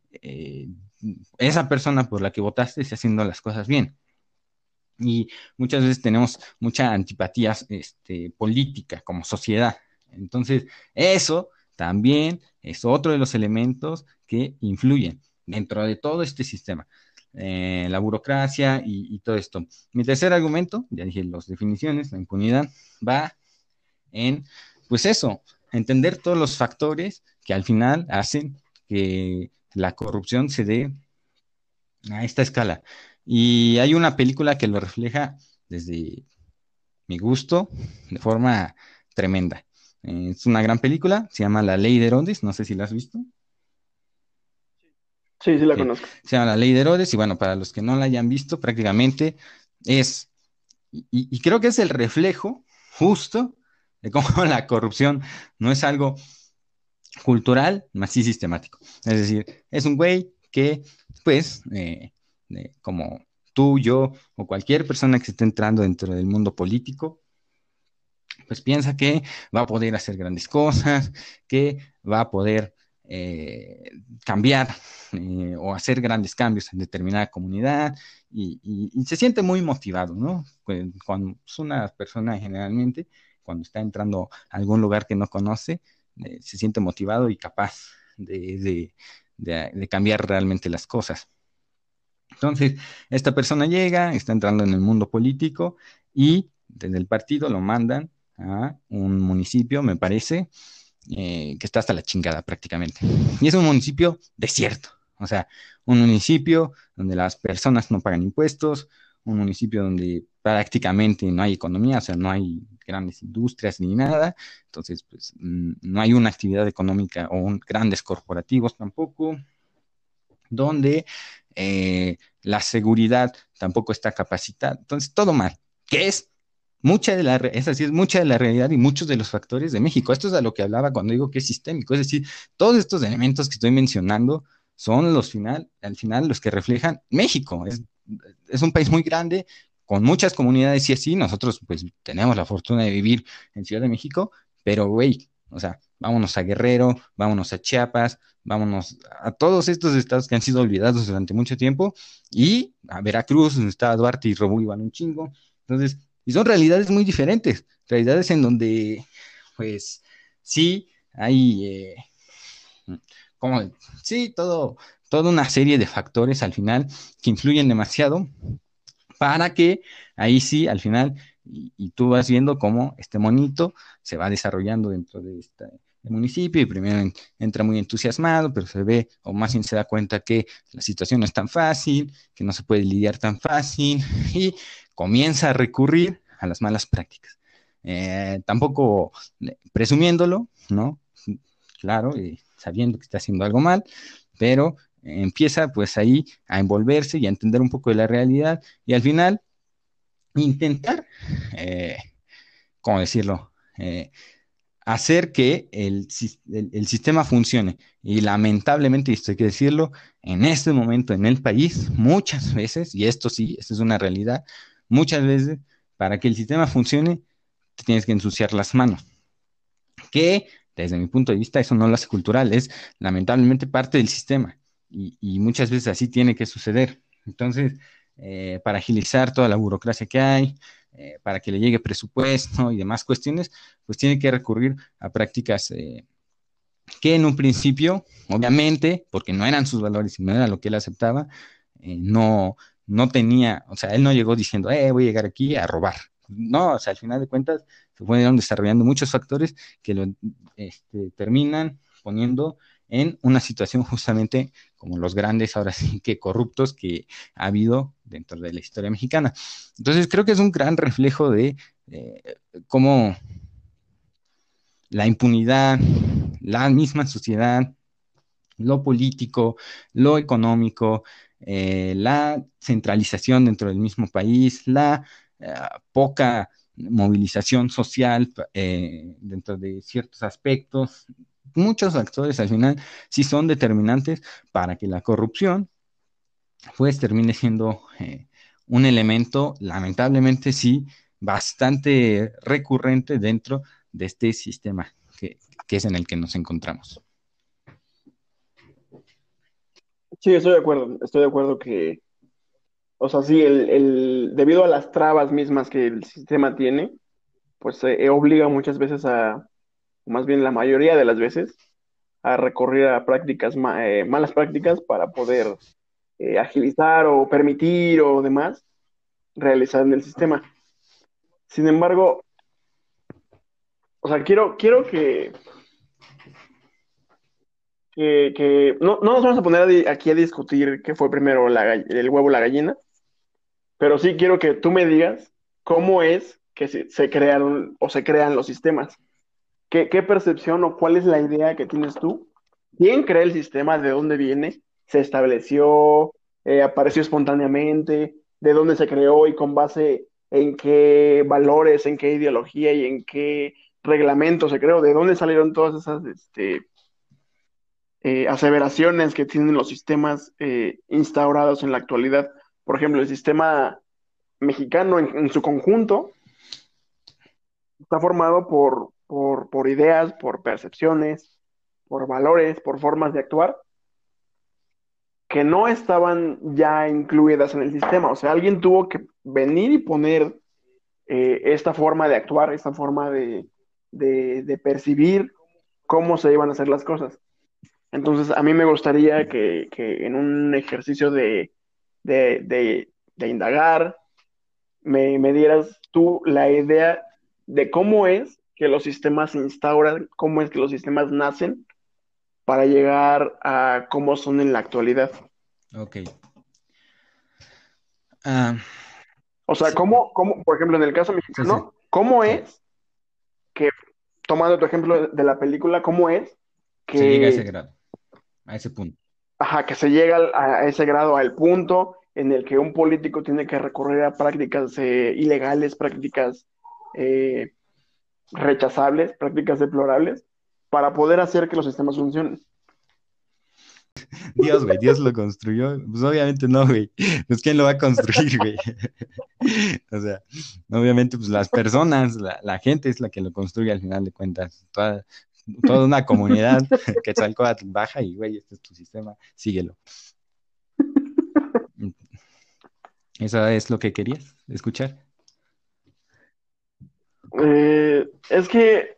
esa persona por la que votaste esté haciendo las cosas bien. Y muchas veces tenemos mucha antipatía política como sociedad. Entonces, eso también es otro de los elementos que influyen dentro de todo este sistema. La burocracia y todo esto. Mi tercer argumento, ya dije las definiciones, la impunidad, va en, pues eso, entender todos los factores que al final hacen que la corrupción se dé a esta escala. Y hay una película que lo refleja desde mi gusto de forma tremenda. Es una gran película, se llama La Ley de Herodes, no sé si la has visto. Sí, sí la Sí, conozco. se llama La Ley de Herodes y bueno, para los que no la hayan visto, prácticamente es, y creo que es el reflejo justo de cómo la corrupción no es algo cultural, más sí sistemático. Es decir, es un güey que, pues, como tú, yo o cualquier persona que esté entrando dentro del mundo político, pues piensa que va a poder hacer grandes cosas, que va a poder cambiar o hacer grandes cambios en determinada comunidad y se siente muy motivado, ¿no? Cuando es una persona generalmente, cuando está entrando a algún lugar que no conoce, se siente motivado y capaz de cambiar realmente las cosas. Entonces, esta persona llega, está entrando en el mundo político y desde el partido lo mandan a un municipio, me parece, que está hasta la chingada prácticamente. Y es un municipio desierto, o sea, un municipio donde las personas no pagan impuestos, un municipio donde prácticamente no hay economía, o sea, no hay grandes industrias ni nada, entonces, pues, no hay una actividad económica o grandes corporativos tampoco, donde la seguridad tampoco está capacitada. Entonces, todo mal, que es esa sí es mucha de la realidad y muchos de los factores de México. Esto es a lo que hablaba cuando digo que es sistémico, es decir, todos estos elementos que estoy mencionando son al final los que reflejan México. Es un país muy grande, con muchas comunidades y así, nosotros pues tenemos la fortuna de vivir en Ciudad de México, pero güey, o sea, vámonos a Guerrero, vámonos a Chiapas, vámonos a todos estos estados que han sido olvidados durante mucho tiempo y a Veracruz, donde estaba Duarte y robó iban un chingo. Entonces, y son realidades muy diferentes, realidades en donde, pues, sí hay, como, sí, toda una serie de factores al final que influyen demasiado para que ahí sí, al final, y tú vas viendo cómo este monito se va desarrollando dentro de este municipio y primero entra muy entusiasmado, pero se ve, o más bien se da cuenta que la situación no es tan fácil, que no se puede lidiar tan fácil y comienza a recurrir a las malas prácticas. Tampoco presumiéndolo, ¿no? Claro, sabiendo que está haciendo algo mal, pero empieza pues ahí a envolverse y a entender un poco de la realidad y al final intentar, eh, ¿cómo decirlo? Hacer que el sistema funcione. Y lamentablemente, y esto hay que decirlo, en este momento en el país, muchas veces, y esto sí, esto es una realidad, muchas veces, para que el sistema funcione, te tienes que ensuciar las manos. Que desde mi punto de vista eso no lo hace cultural, es lamentablemente parte del sistema y muchas veces así tiene que suceder. Entonces, para agilizar toda la burocracia que hay, para que le llegue presupuesto y demás cuestiones, pues tiene que recurrir a prácticas que en un principio, obviamente, porque no eran sus valores y no era lo que él aceptaba, no tenía, o sea, él no llegó diciendo, voy a llegar aquí a robar. No, o sea, al final de cuentas se fueron desarrollando muchos factores que lo terminan poniendo en una situación justamente como los grandes, ahora sí que corruptos que ha habido dentro de la historia mexicana. Entonces creo que es un gran reflejo de cómo la impunidad, la misma sociedad, lo político, lo económico, la centralización dentro del mismo país, la poca movilización social dentro de ciertos aspectos. Muchos actores al final sí son determinantes para que la corrupción pues termine siendo un elemento, lamentablemente sí, bastante recurrente dentro de este sistema que es en el que nos encontramos. Sí, estoy de acuerdo que, o sea, sí, debido a las trabas mismas que el sistema tiene, pues obliga muchas veces más bien la mayoría de las veces, a recurrir a malas prácticas para poder agilizar o permitir o demás realizar en el sistema. Sin embargo, o sea, quiero que no nos vamos a poner aquí a discutir qué fue primero el huevo o la gallina, pero sí quiero que tú me digas cómo es que se crearon o se crean los sistemas. ¿Qué percepción o cuál es la idea que tienes tú? ¿Quién crea el sistema? ¿De dónde viene? ¿Se estableció? ¿Apareció espontáneamente? ¿De dónde se creó y con base en qué valores, en qué ideología y en qué reglamento se creó? ¿De dónde salieron todas esas aseveraciones que tienen los sistemas instaurados en la actualidad? Por ejemplo, el sistema mexicano en su conjunto está formado por ideas, por percepciones, por valores, por formas de actuar que no estaban ya incluidas en el sistema. O sea, alguien tuvo que venir y poner esta forma de actuar, esta forma de percibir cómo se iban a hacer las cosas. Entonces, a mí me gustaría que en un ejercicio de indagar, me dieras tú la idea de cómo es que los sistemas se instauran, cómo es que los sistemas nacen para llegar a cómo son en la actualidad. Ok. Ah, O sea, sí, por ejemplo, en el caso sí, sí, mexicano, cómo sí. es que, tomando tu ejemplo de la película, cómo es Se llega a ese que, grado, a ese punto. ajá, que se llega a ese grado, al punto en el que un político tiene que recurrir a prácticas ilegales, prácticas eh, rechazables, prácticas deplorables, para poder hacer que los sistemas funcionen. Dios, güey, Dios lo construyó. Pues obviamente no, güey. Pues ¿quién lo va a construir, güey? O sea, obviamente, pues las personas, la gente es la que lo construye al final de cuentas. Toda una comunidad que baja y, güey, este es tu sistema, síguelo. ¿Eso es lo que querías escuchar? Es que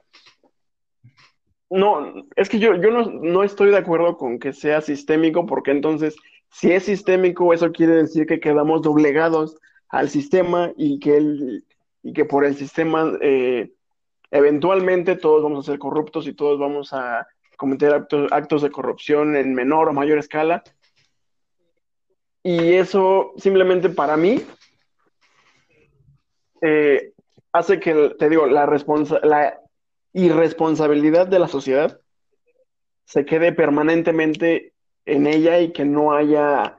no, es que yo no estoy de acuerdo con que sea sistémico, porque entonces, si es sistémico, eso quiere decir que quedamos doblegados al sistema y que por el sistema eventualmente todos vamos a ser corruptos y todos vamos a cometer actos de corrupción en menor o mayor escala. Y eso simplemente para mí eh, hace que, te digo, la irresponsabilidad de la sociedad se quede permanentemente en ella y que no haya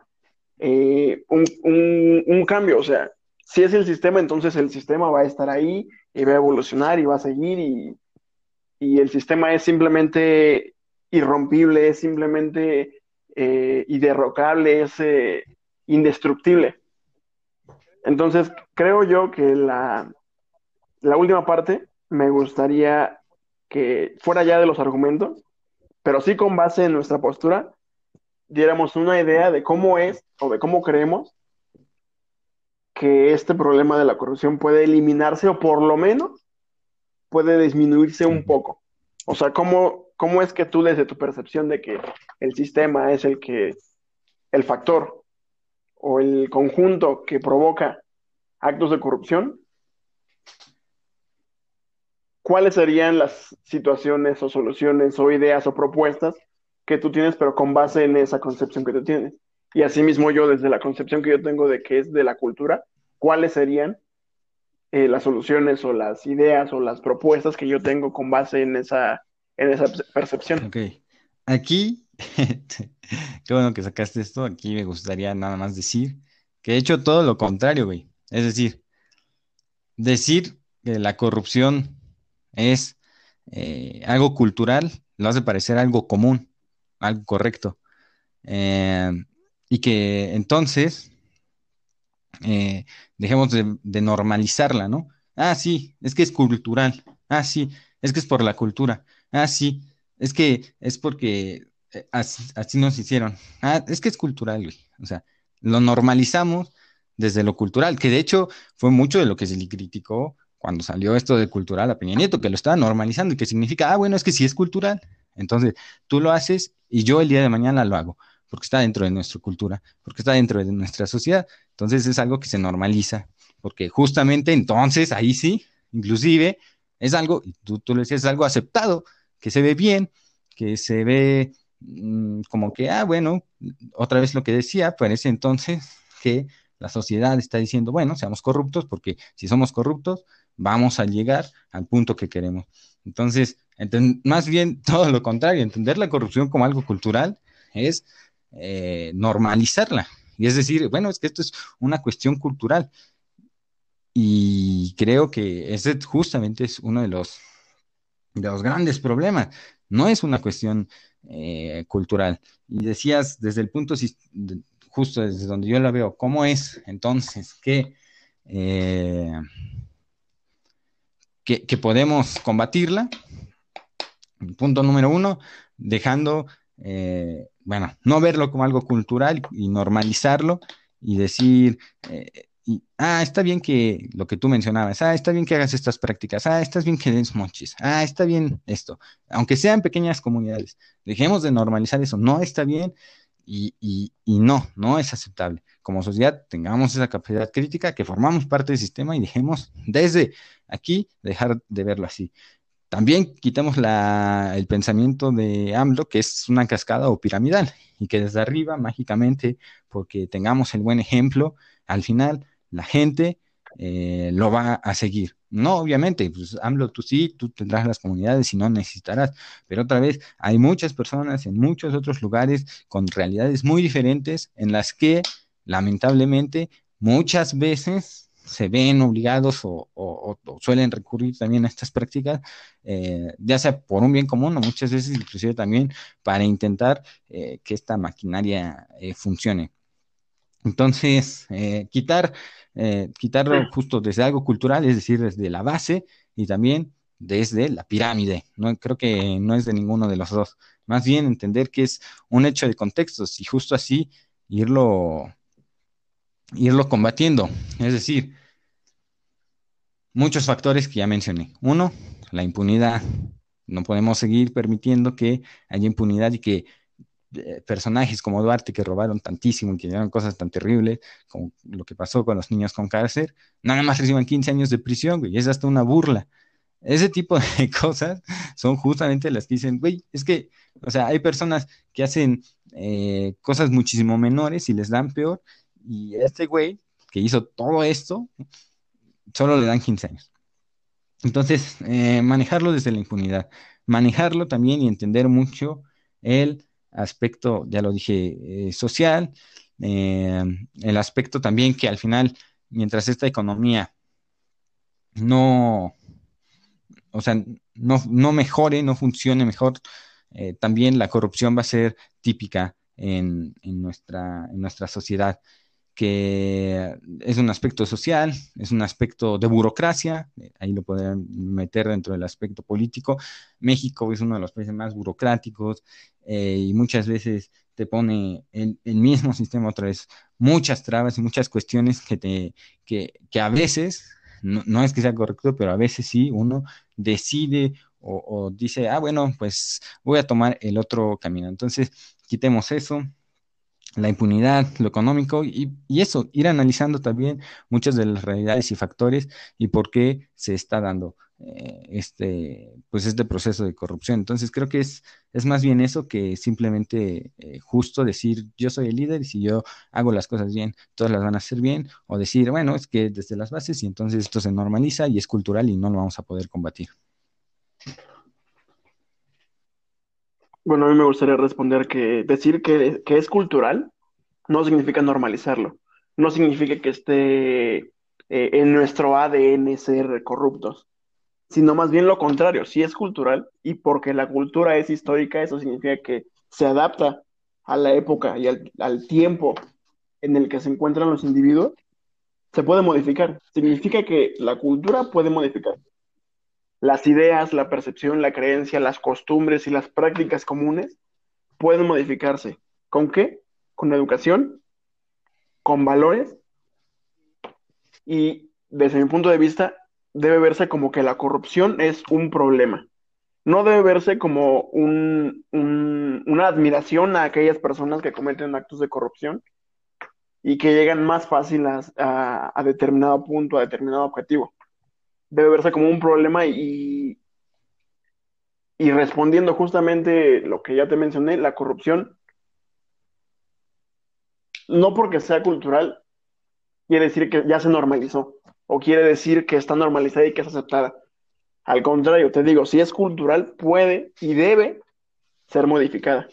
un cambio. O sea, si es el sistema, entonces el sistema va a estar ahí y va a evolucionar y va a seguir y el sistema es simplemente irrompible, es simplemente iderrocable, es indestructible. Entonces, creo yo que la última parte me gustaría que fuera ya de los argumentos, pero sí con base en nuestra postura, diéramos una idea de cómo es o de cómo creemos que este problema de la corrupción puede eliminarse o por lo menos puede disminuirse un Ujú. poco. O sea, cómo es que tú desde tu percepción de que el sistema es el factor o el conjunto que provoca actos de corrupción, ¿cuáles serían las situaciones o soluciones o ideas o propuestas que tú tienes, pero con base en esa concepción que tú tienes. Y asimismo yo, desde la concepción que yo tengo de qué es de la cultura, ¿cuáles serían las soluciones o las ideas o las propuestas que yo tengo con base en esa percepción? Ok. Aquí, qué bueno que sacaste esto. Aquí me gustaría nada más decir que he hecho todo lo contrario, güey. Es decir que la corrupción es algo cultural, lo hace parecer algo común, algo correcto. Eh, y que entonces dejemos de normalizarla, ¿no? Ah, sí, es que es cultural. Ah, sí, es que es por la cultura. Ah, sí, es que es porque así nos hicieron. Ah, es que es cultural, güey. O sea, lo normalizamos desde lo cultural, que de hecho fue mucho de lo que se le criticó cuando salió esto de cultural a Peña Nieto, que lo estaba normalizando y que significa, ah, bueno, es que sí es cultural. Entonces, tú lo haces y yo el día de mañana lo hago, porque está dentro de nuestra cultura, porque está dentro de nuestra sociedad. Entonces es algo que se normaliza, porque justamente entonces ahí sí, inclusive es algo, y tú lo decías, es algo aceptado, que se ve bien, que se ve como que, ah, bueno, otra vez lo que decía, parece entonces que la sociedad está diciendo, bueno, seamos corruptos, porque si somos corruptos, vamos a llegar al punto que queremos. Entonces, más bien todo lo contrario, entender la corrupción como algo cultural es normalizarla. Y es decir, bueno, es que esto es una cuestión cultural. Y creo que ese justamente es uno de los grandes problemas. No es una cuestión cultural. Y decías, desde el punto, justo desde donde yo la veo, ¿cómo es entonces eh, que podemos combatirla? Punto número uno, dejando, bueno, no verlo como algo cultural y normalizarlo y decir, está bien que lo que tú mencionabas, está bien que hagas estas prácticas, está bien que des mochis, está bien esto, aunque sean pequeñas comunidades, dejemos de normalizar eso, no está bien y no es aceptable. Como sociedad tengamos esa capacidad crítica, que formamos parte del sistema y dejemos desde aquí dejar de verlo así. También quitamos el pensamiento de AMLO, que es una cascada o piramidal, y que desde arriba, mágicamente, porque tengamos el buen ejemplo, al final la gente lo va a seguir. No, obviamente, pues AMLO, tú sí, tú tendrás las comunidades y no necesitarás, pero otra vez, hay muchas personas en muchos otros lugares con realidades muy diferentes en las que, lamentablemente, muchas veces se ven obligados o suelen recurrir también a estas prácticas, ya sea por un bien común o muchas veces inclusive también para intentar que esta maquinaria funcione. Entonces, quitarlo justo desde algo cultural, es decir, desde la base y también desde la pirámide. No, creo que no es de ninguno de los dos. Más bien entender que es un hecho de contextos y justo así irlo combatiendo. Es decir, muchos factores que ya mencioné. Uno, la impunidad. No podemos seguir permitiendo que haya impunidad y que personajes como Duarte, que robaron tantísimo y que hicieron cosas tan terribles como lo que pasó con los niños con cáncer, nada más reciban 15 años de prisión, güey, es hasta una burla. Ese tipo de cosas son justamente las que dicen, güey, es que, o sea, hay personas que hacen cosas muchísimo menores y les dan peor, y este güey que hizo todo esto, solo le dan 15 años. Entonces, manejarlo desde la impunidad, manejarlo también y entender mucho el aspecto, ya lo dije, social, eh, el aspecto también que al final, mientras esta economía no, o sea, no mejore, no funcione mejor, también la corrupción va a ser típica en nuestra sociedad, que es un aspecto social, es un aspecto de burocracia, ahí lo podrían meter dentro del aspecto político. México es uno de los países más burocráticos y muchas veces te pone el mismo sistema otra vez, muchas trabas y muchas cuestiones que a veces, no es que sea correcto, pero a veces sí, uno decide o dice, bueno, pues voy a tomar el otro camino. Entonces, quitemos eso, la impunidad, lo económico y eso, ir analizando también muchas de las realidades y factores y por qué se está dando. pues este proceso de corrupción. Entonces creo que es más bien eso que simplemente justo decir yo soy el líder y si yo hago las cosas bien, todas las van a hacer bien, o decir, bueno, es que desde las bases y entonces esto se normaliza y es cultural y no lo vamos a poder combatir. Bueno, a mí me gustaría responder que decir que es cultural no significa normalizarlo. No significa que esté en nuestro ADN ser corruptos, sino más bien lo contrario. Si es cultural y porque la cultura es histórica, eso significa que se adapta a la época y al tiempo en el que se encuentran los individuos, se puede modificar. Significa que la cultura puede modificar. Las ideas, la percepción, la creencia, las costumbres y las prácticas comunes pueden modificarse. ¿Con qué? Con educación, con valores y desde mi punto de vista debe verse como que la corrupción es un problema. No debe verse como una admiración a aquellas personas que cometen actos de corrupción y que llegan más fácil a determinado punto, a determinado objetivo. Debe verse como un problema y respondiendo justamente lo que ya te mencioné, la corrupción, no porque sea cultural, quiere decir que ya se normalizó o quiere decir que está normalizada y que es aceptada. Al contrario, te digo, si es cultural, puede y debe ser modificada.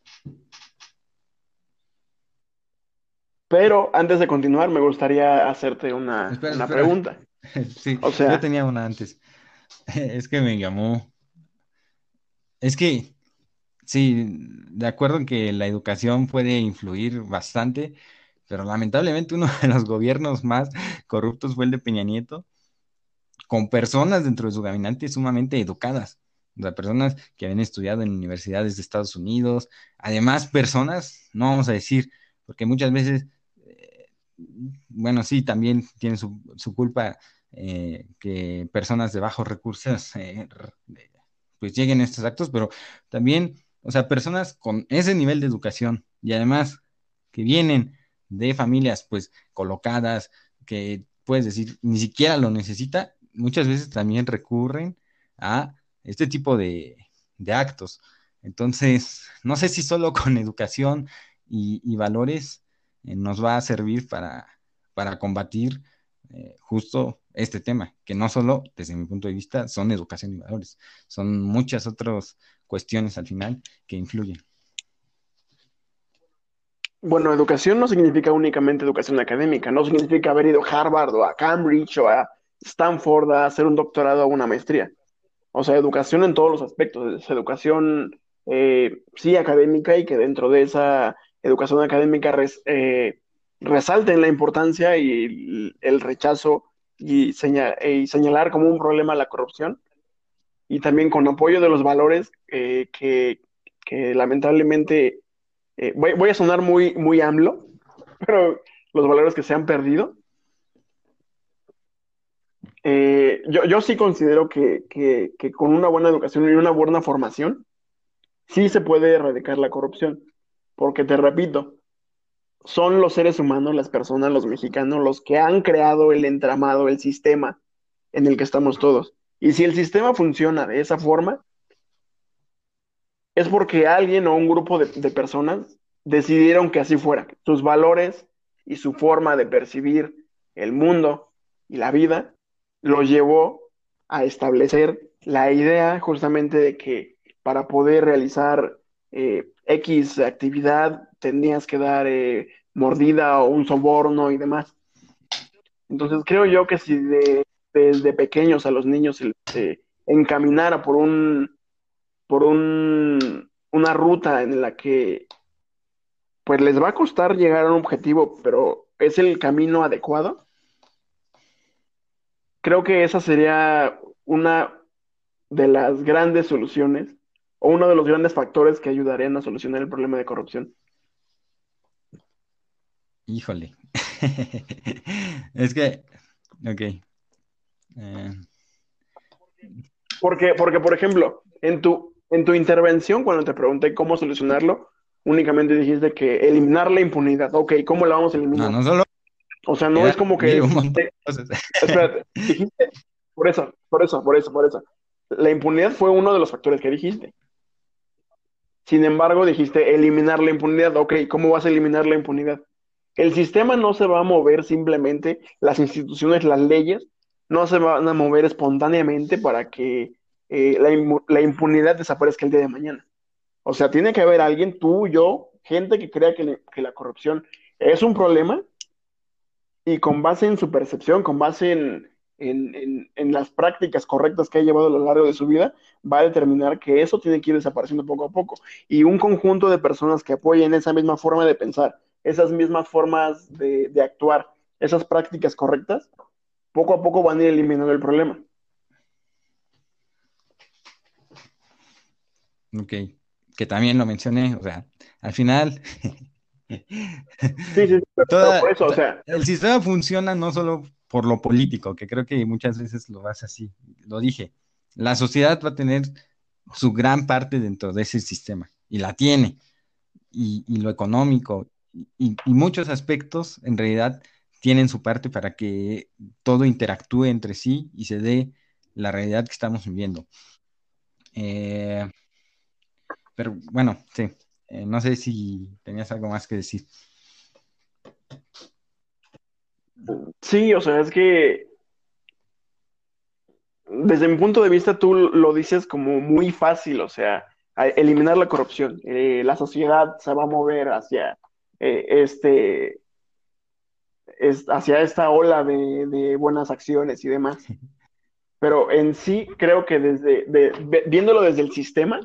Pero antes de continuar, me gustaría hacerte Espera, una espera. pregunta. Sí, O yo sea, tenía una antes. Es que me llamó. Es que sí, de acuerdo en que la educación puede influir bastante, pero lamentablemente uno de los gobiernos más corruptos fue el de Peña Nieto, con personas dentro de su gabinete sumamente educadas, o sea, personas que habían estudiado en universidades de Estados Unidos, además personas, no vamos a decir, porque muchas veces, eh, bueno, sí, también tienen su culpa que personas de bajos recursos pues lleguen a estos actos, pero también, o sea, personas con ese nivel de educación y además que vienen de familias pues colocadas, que puedes decir, ni siquiera lo necesita, muchas veces también recurren a este tipo de actos. Entonces, no sé si solo con educación y valores nos va a servir para combatir justo este tema, que no solo, desde mi punto de vista, son educación y valores, son muchas otras cuestiones al final que influyen. bueno, educación no significa únicamente educación académica, no significa haber ido a Harvard o a Cambridge o a Stanford a hacer un doctorado o una maestría. O sea, educación en todos los aspectos, es educación sí académica y que dentro de esa educación académica resalten la importancia y el rechazo y señalar como un problema la corrupción y también con apoyo de los valores que lamentablemente, voy a sonar muy AMLO, pero los valores que se han perdido. Yo sí considero que con una buena educación y una buena formación, sí se puede erradicar la corrupción, porque te repito, son los seres humanos, las personas, los mexicanos, los que han creado el entramado, el sistema en el que estamos todos. Y si el sistema funciona de esa forma, es porque alguien o un grupo de personas decidieron que así fuera. Sus valores y su forma de percibir el mundo y la vida los llevó a establecer la idea justamente de que para poder realizar X actividad tenías que dar mordida o un soborno y demás. Entonces creo yo que si desde pequeños a los niños se les encaminara una ruta en la que pues les va a costar llegar a un objetivo, pero es el camino adecuado, creo que esa sería una de las grandes soluciones o uno de los grandes factores que ayudarían a solucionar el problema de corrupción. Híjole. Es que, ok. eh, Porque por ejemplo, en tu intervención, cuando te pregunté cómo solucionarlo, únicamente dijiste que eliminar la impunidad. Ok, ¿cómo la vamos a no, eliminar? no solo O sea, no era es como que decir un montón de cosas. espérate, dijiste por eso. La impunidad fue uno de los factores que dijiste. Sin embargo, dijiste eliminar la impunidad. Ok, ¿cómo vas a eliminar la impunidad? El sistema no se va a mover simplemente, las instituciones, las leyes, no se van a mover espontáneamente para que la impunidad desaparezca el día de mañana. O sea, tiene que haber alguien, tú, yo, gente que crea que la corrupción es un problema y con base en su percepción, con base en las prácticas correctas que ha llevado a lo largo de su vida, va a determinar que eso tiene que ir desapareciendo poco a poco. Y un conjunto de personas que apoyen esa misma forma de pensar, esas mismas formas de actuar, esas prácticas correctas, poco a poco van a ir eliminando el problema. Ok, que también lo mencioné, o sea, al final, Sí, sí, sí, pero por eso, o sea, el sistema funciona no solo por lo político, que creo que muchas veces lo vas así, lo dije, la sociedad va a tener su gran parte dentro de ese sistema, y la tiene, y lo económico, y muchos aspectos en realidad tienen su parte para que todo interactúe entre sí y se dé la realidad que estamos viviendo. Eh, pero bueno, sí. No sé si tenías algo más que decir. sí, o sea, es que desde mi punto de vista tú lo dices como muy fácil, o sea, eliminar la corrupción. La sociedad se va a mover hacia este hacia esta ola de buenas acciones y demás. Pero en sí creo que viéndolo desde el sistema,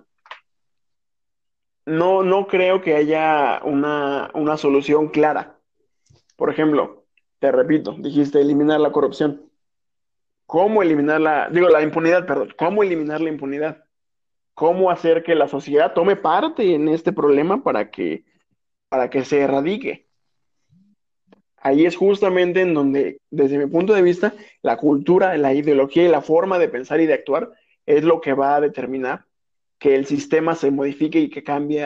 no creo que haya una solución clara. Por ejemplo, te repito, dijiste eliminar la corrupción. ¿Cómo eliminar la impunidad, perdón, cómo eliminar la impunidad? ¿Cómo hacer que la sociedad tome parte en este problema para que se erradique? Ahí es justamente en donde, desde mi punto de vista, la cultura, la ideología y la forma de pensar y de actuar es lo que va a determinar que el sistema se modifique y que cambie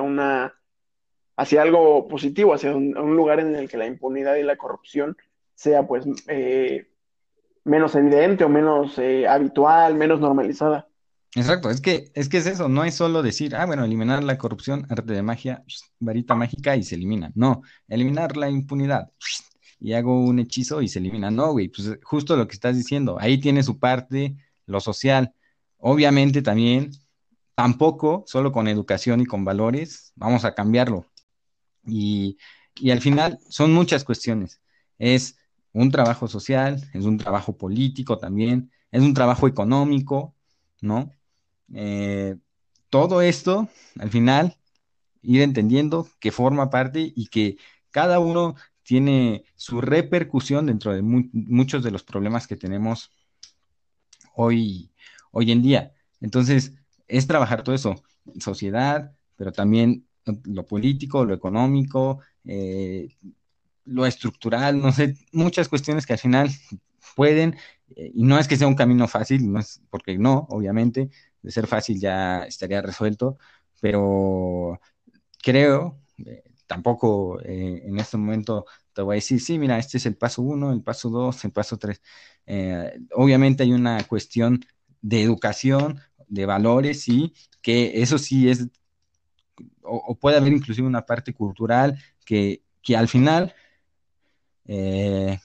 hacia algo positivo, hacia un lugar en el que la impunidad y la corrupción sea pues menos evidente o menos habitual, menos normalizada. Exacto, es que es eso, no es solo decir, bueno, eliminar la corrupción, arte de magia, varita mágica y se elimina. No, eliminar la impunidad y hago un hechizo y se elimina. No, güey, pues justo lo que estás diciendo, ahí tiene su parte, lo social. Obviamente también, tampoco solo con educación y con valores vamos a cambiarlo. Y, y al final son muchas cuestiones. Es un trabajo social, es un trabajo político también, es un trabajo económico, ¿no? Eh, Todo esto, al final, ir entendiendo que forma parte y que cada uno tiene su repercusión dentro de muchos de los problemas que tenemos hoy, hoy en día. Entonces, es trabajar todo eso, sociedad, pero también lo político, lo económico, lo estructural, no sé, muchas cuestiones que al final pueden, y no es que sea un camino fácil, no es porque no, obviamente, de ser fácil ya estaría resuelto, pero creo, tampoco en este momento te voy a decir, sí, mira, este es el paso uno, el paso dos, el paso tres. Obviamente hay una cuestión de educación, de valores, sí, que eso sí es, o puede haber inclusive una parte cultural que al final eh,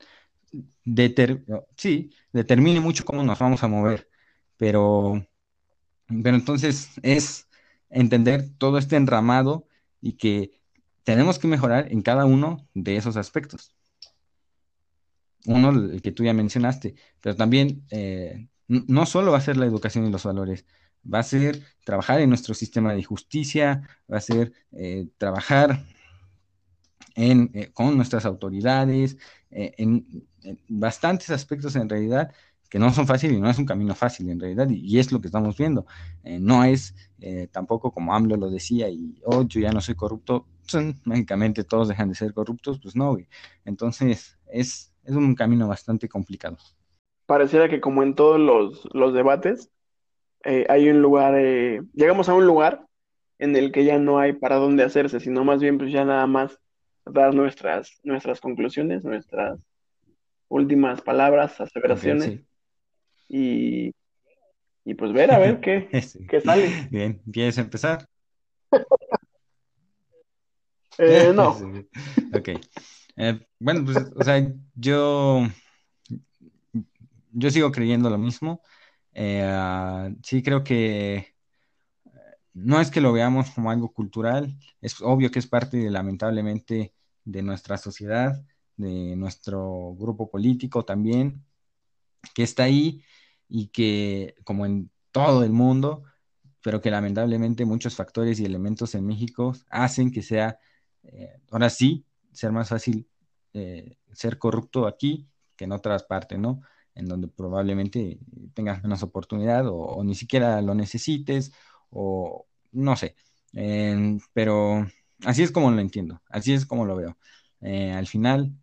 sí, determine mucho cómo nos vamos a mover, pero, pero entonces es entender todo este enramado y que tenemos que mejorar en cada uno de esos aspectos. Uno, el que tú ya mencionaste, pero también no solo va a ser la educación y los valores, va a ser trabajar en nuestro sistema de justicia, va a ser trabajar con nuestras autoridades, en bastantes aspectos en realidad que no son fáciles y no es un camino fácil en realidad, y es lo que estamos viendo. No es tampoco como AMLO lo decía, y yo ya no soy corrupto, son, mágicamente todos dejan de ser corruptos, pues no, güey. Entonces es un camino bastante complicado. Pareciera que como en todos los debates, hay un lugar, llegamos a un lugar en el que ya no hay para dónde hacerse, sino más bien pues ya nada más dar nuestras conclusiones, nuestras últimas palabras, Concluir, aseveraciones, sí. y, y pues ver a ver Sí. qué sale. Bien, ¿quieres empezar? No, Sí. Ok. Bueno, pues, o sea, yo sigo creyendo lo mismo. Sí creo que no es que lo veamos como algo cultural, es obvio que es parte, lamentablemente, de nuestra sociedad, de nuestro grupo político también, que está ahí y que, como en todo el mundo, pero que lamentablemente muchos factores y elementos en México hacen que sea, ahora sí, ser más fácil ser corrupto aquí que en otras partes, ¿no? En donde probablemente tengas menos oportunidad o ni siquiera lo necesites o no sé. Pero así es como lo entiendo, así es como lo veo. Al final,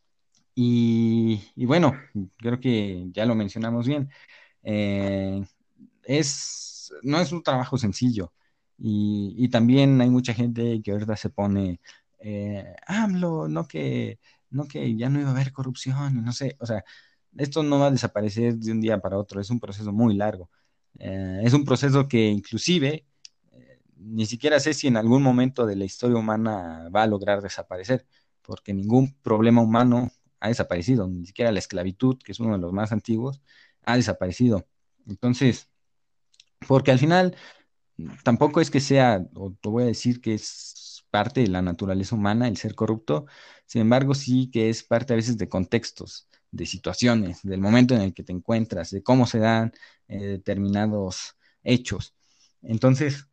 y bueno, creo que ya lo mencionamos bien. eh, no es un trabajo sencillo. Y también hay mucha gente que ahorita se pone, AMLO, no que ya no iba a haber corrupción, y no sé, o sea, esto no va a desaparecer de un día para otro, es un proceso muy largo. Es un proceso que inclusive ni siquiera sé si en algún momento de la historia humana va a lograr desaparecer, porque ningún problema humano ha desaparecido, ni siquiera la esclavitud, que es uno de los más antiguos, ha desaparecido. Entonces, porque al final tampoco es que sea, o te voy a decir que es parte de la naturaleza humana el ser corrupto, sin embargo sí que es parte a veces de contextos, de situaciones, del momento en el que te encuentras, de cómo se dan determinados hechos. Entonces,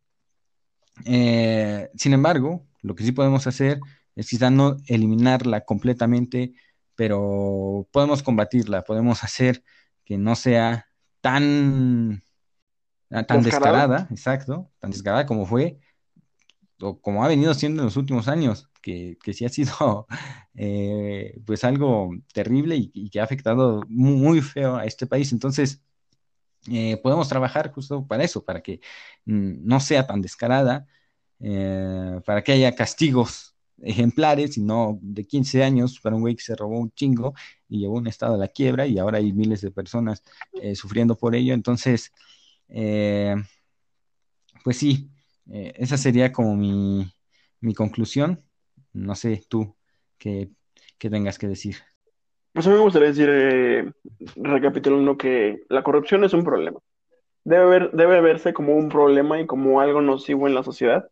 sin embargo, lo que sí podemos hacer es quizá no eliminarla completamente, pero podemos combatirla, podemos hacer que no sea tan tan descarada. descarada, exacto, tan descarada como fue, o como ha venido siendo en los últimos años, que sí ha sido pues algo terrible y que ha afectado muy feo a este país. Entonces, podemos trabajar justo para eso, para que no sea tan descarada, para que haya castigos ejemplares y no de 15 años para un güey que se robó un chingo y llevó un estado a la quiebra y ahora hay miles de personas sufriendo por ello. Entonces, eh, pues sí, esa sería como mi conclusión. No sé tú qué, qué tengas que decir. Pues a mí me gustaría decir, recapitulando, que la corrupción es un problema. Debe verse como un problema y como algo nocivo en la sociedad.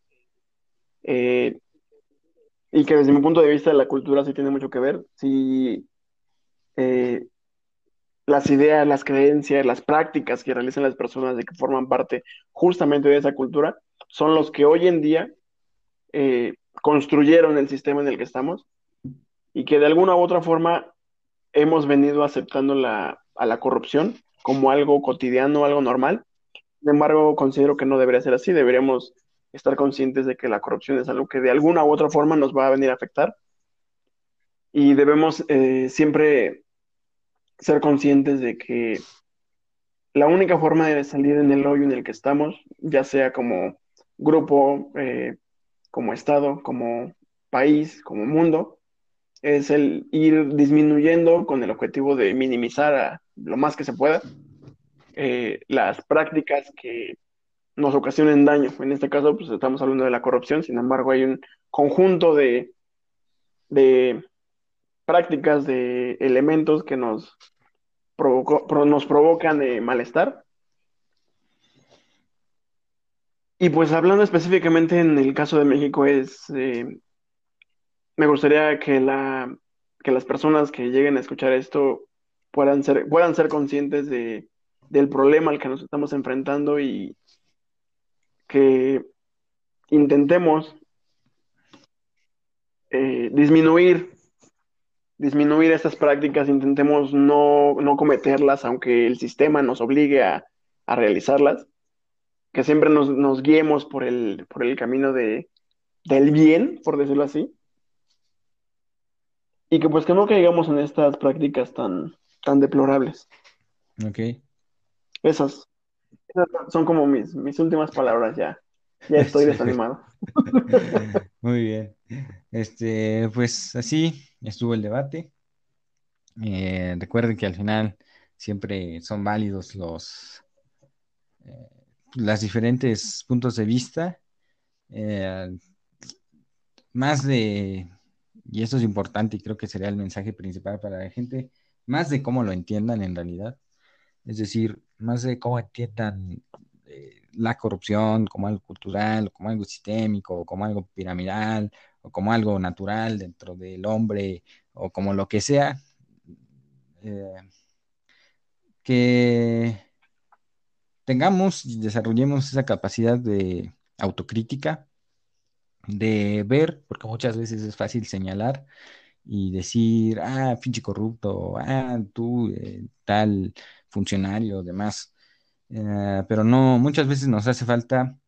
eh, y que desde mi punto de vista la cultura sí tiene mucho que ver. Si eh, las ideas, las creencias, las prácticas que realizan las personas de que forman parte justamente de esa cultura son los que hoy en día construyeron el sistema en el que estamos y que de alguna u otra forma hemos venido aceptando a la corrupción como algo cotidiano, algo normal. Sin embargo, considero que no debería ser así. Deberíamos estar conscientes de que la corrupción es algo que de alguna u otra forma nos va a venir a afectar y debemos siempre ser conscientes de que la única forma de salir en el hoyo en el que estamos, ya sea como grupo, como Estado, como país, como mundo, es el ir disminuyendo con el objetivo de minimizar a lo más que se pueda las prácticas que nos ocasionen daño. En este caso, pues estamos hablando de la corrupción, sin embargo, hay un conjunto de prácticas, de elementos que nos provocan malestar. Y pues hablando específicamente en el caso de México, me gustaría que las personas que lleguen a escuchar esto puedan ser conscientes del problema al que nos estamos enfrentando y que intentemos disminuir estas prácticas, intentemos no cometerlas, aunque el sistema nos obligue a realizarlas, que siempre nos guiemos por el camino del bien, por decirlo así, y que pues que no caigamos en estas prácticas tan deplorables. Ok. Esas, esas son como mis últimas palabras ya. Ya estoy Sí. desanimado. Muy bien. Pues así estuvo el debate. Recuerden que al final siempre son válidos las diferentes puntos de vista, eh, más de, y esto es importante y creo que sería el mensaje principal para la gente, más de cómo lo entiendan en realidad, es decir, más de cómo entiendan la corrupción como algo cultural, como algo sistémico, como algo piramidal, o como algo natural dentro del hombre, o como lo que sea, eh, que tengamos y desarrollemos esa capacidad de autocrítica, de ver, porque muchas veces es fácil señalar y decir, pinche corrupto, tú, tal funcionario, demás. Pero no, muchas veces nos hace falta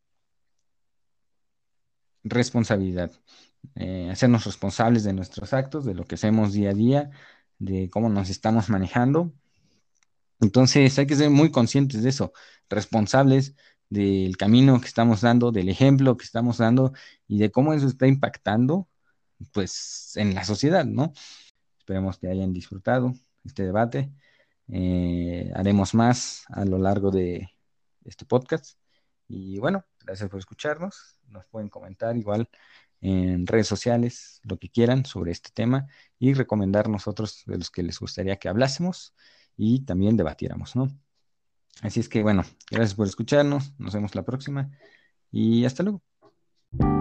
responsabilidad, hacernos responsables de nuestros actos, de lo que hacemos día a día, de cómo nos estamos manejando. Entonces hay que ser muy conscientes de eso, responsables del camino que estamos dando, del ejemplo que estamos dando y de cómo eso está impactando, pues, en la sociedad, ¿no? Esperemos que hayan disfrutado este debate. Haremos más a lo largo de este podcast. Y bueno, gracias por escucharnos. Nos pueden comentar igual en redes sociales lo que quieran sobre este tema y recomendarnos otros de los que les gustaría que hablásemos y también debatiéramos, ¿no? Así es que bueno, gracias por escucharnos. Nos vemos la próxima y hasta luego.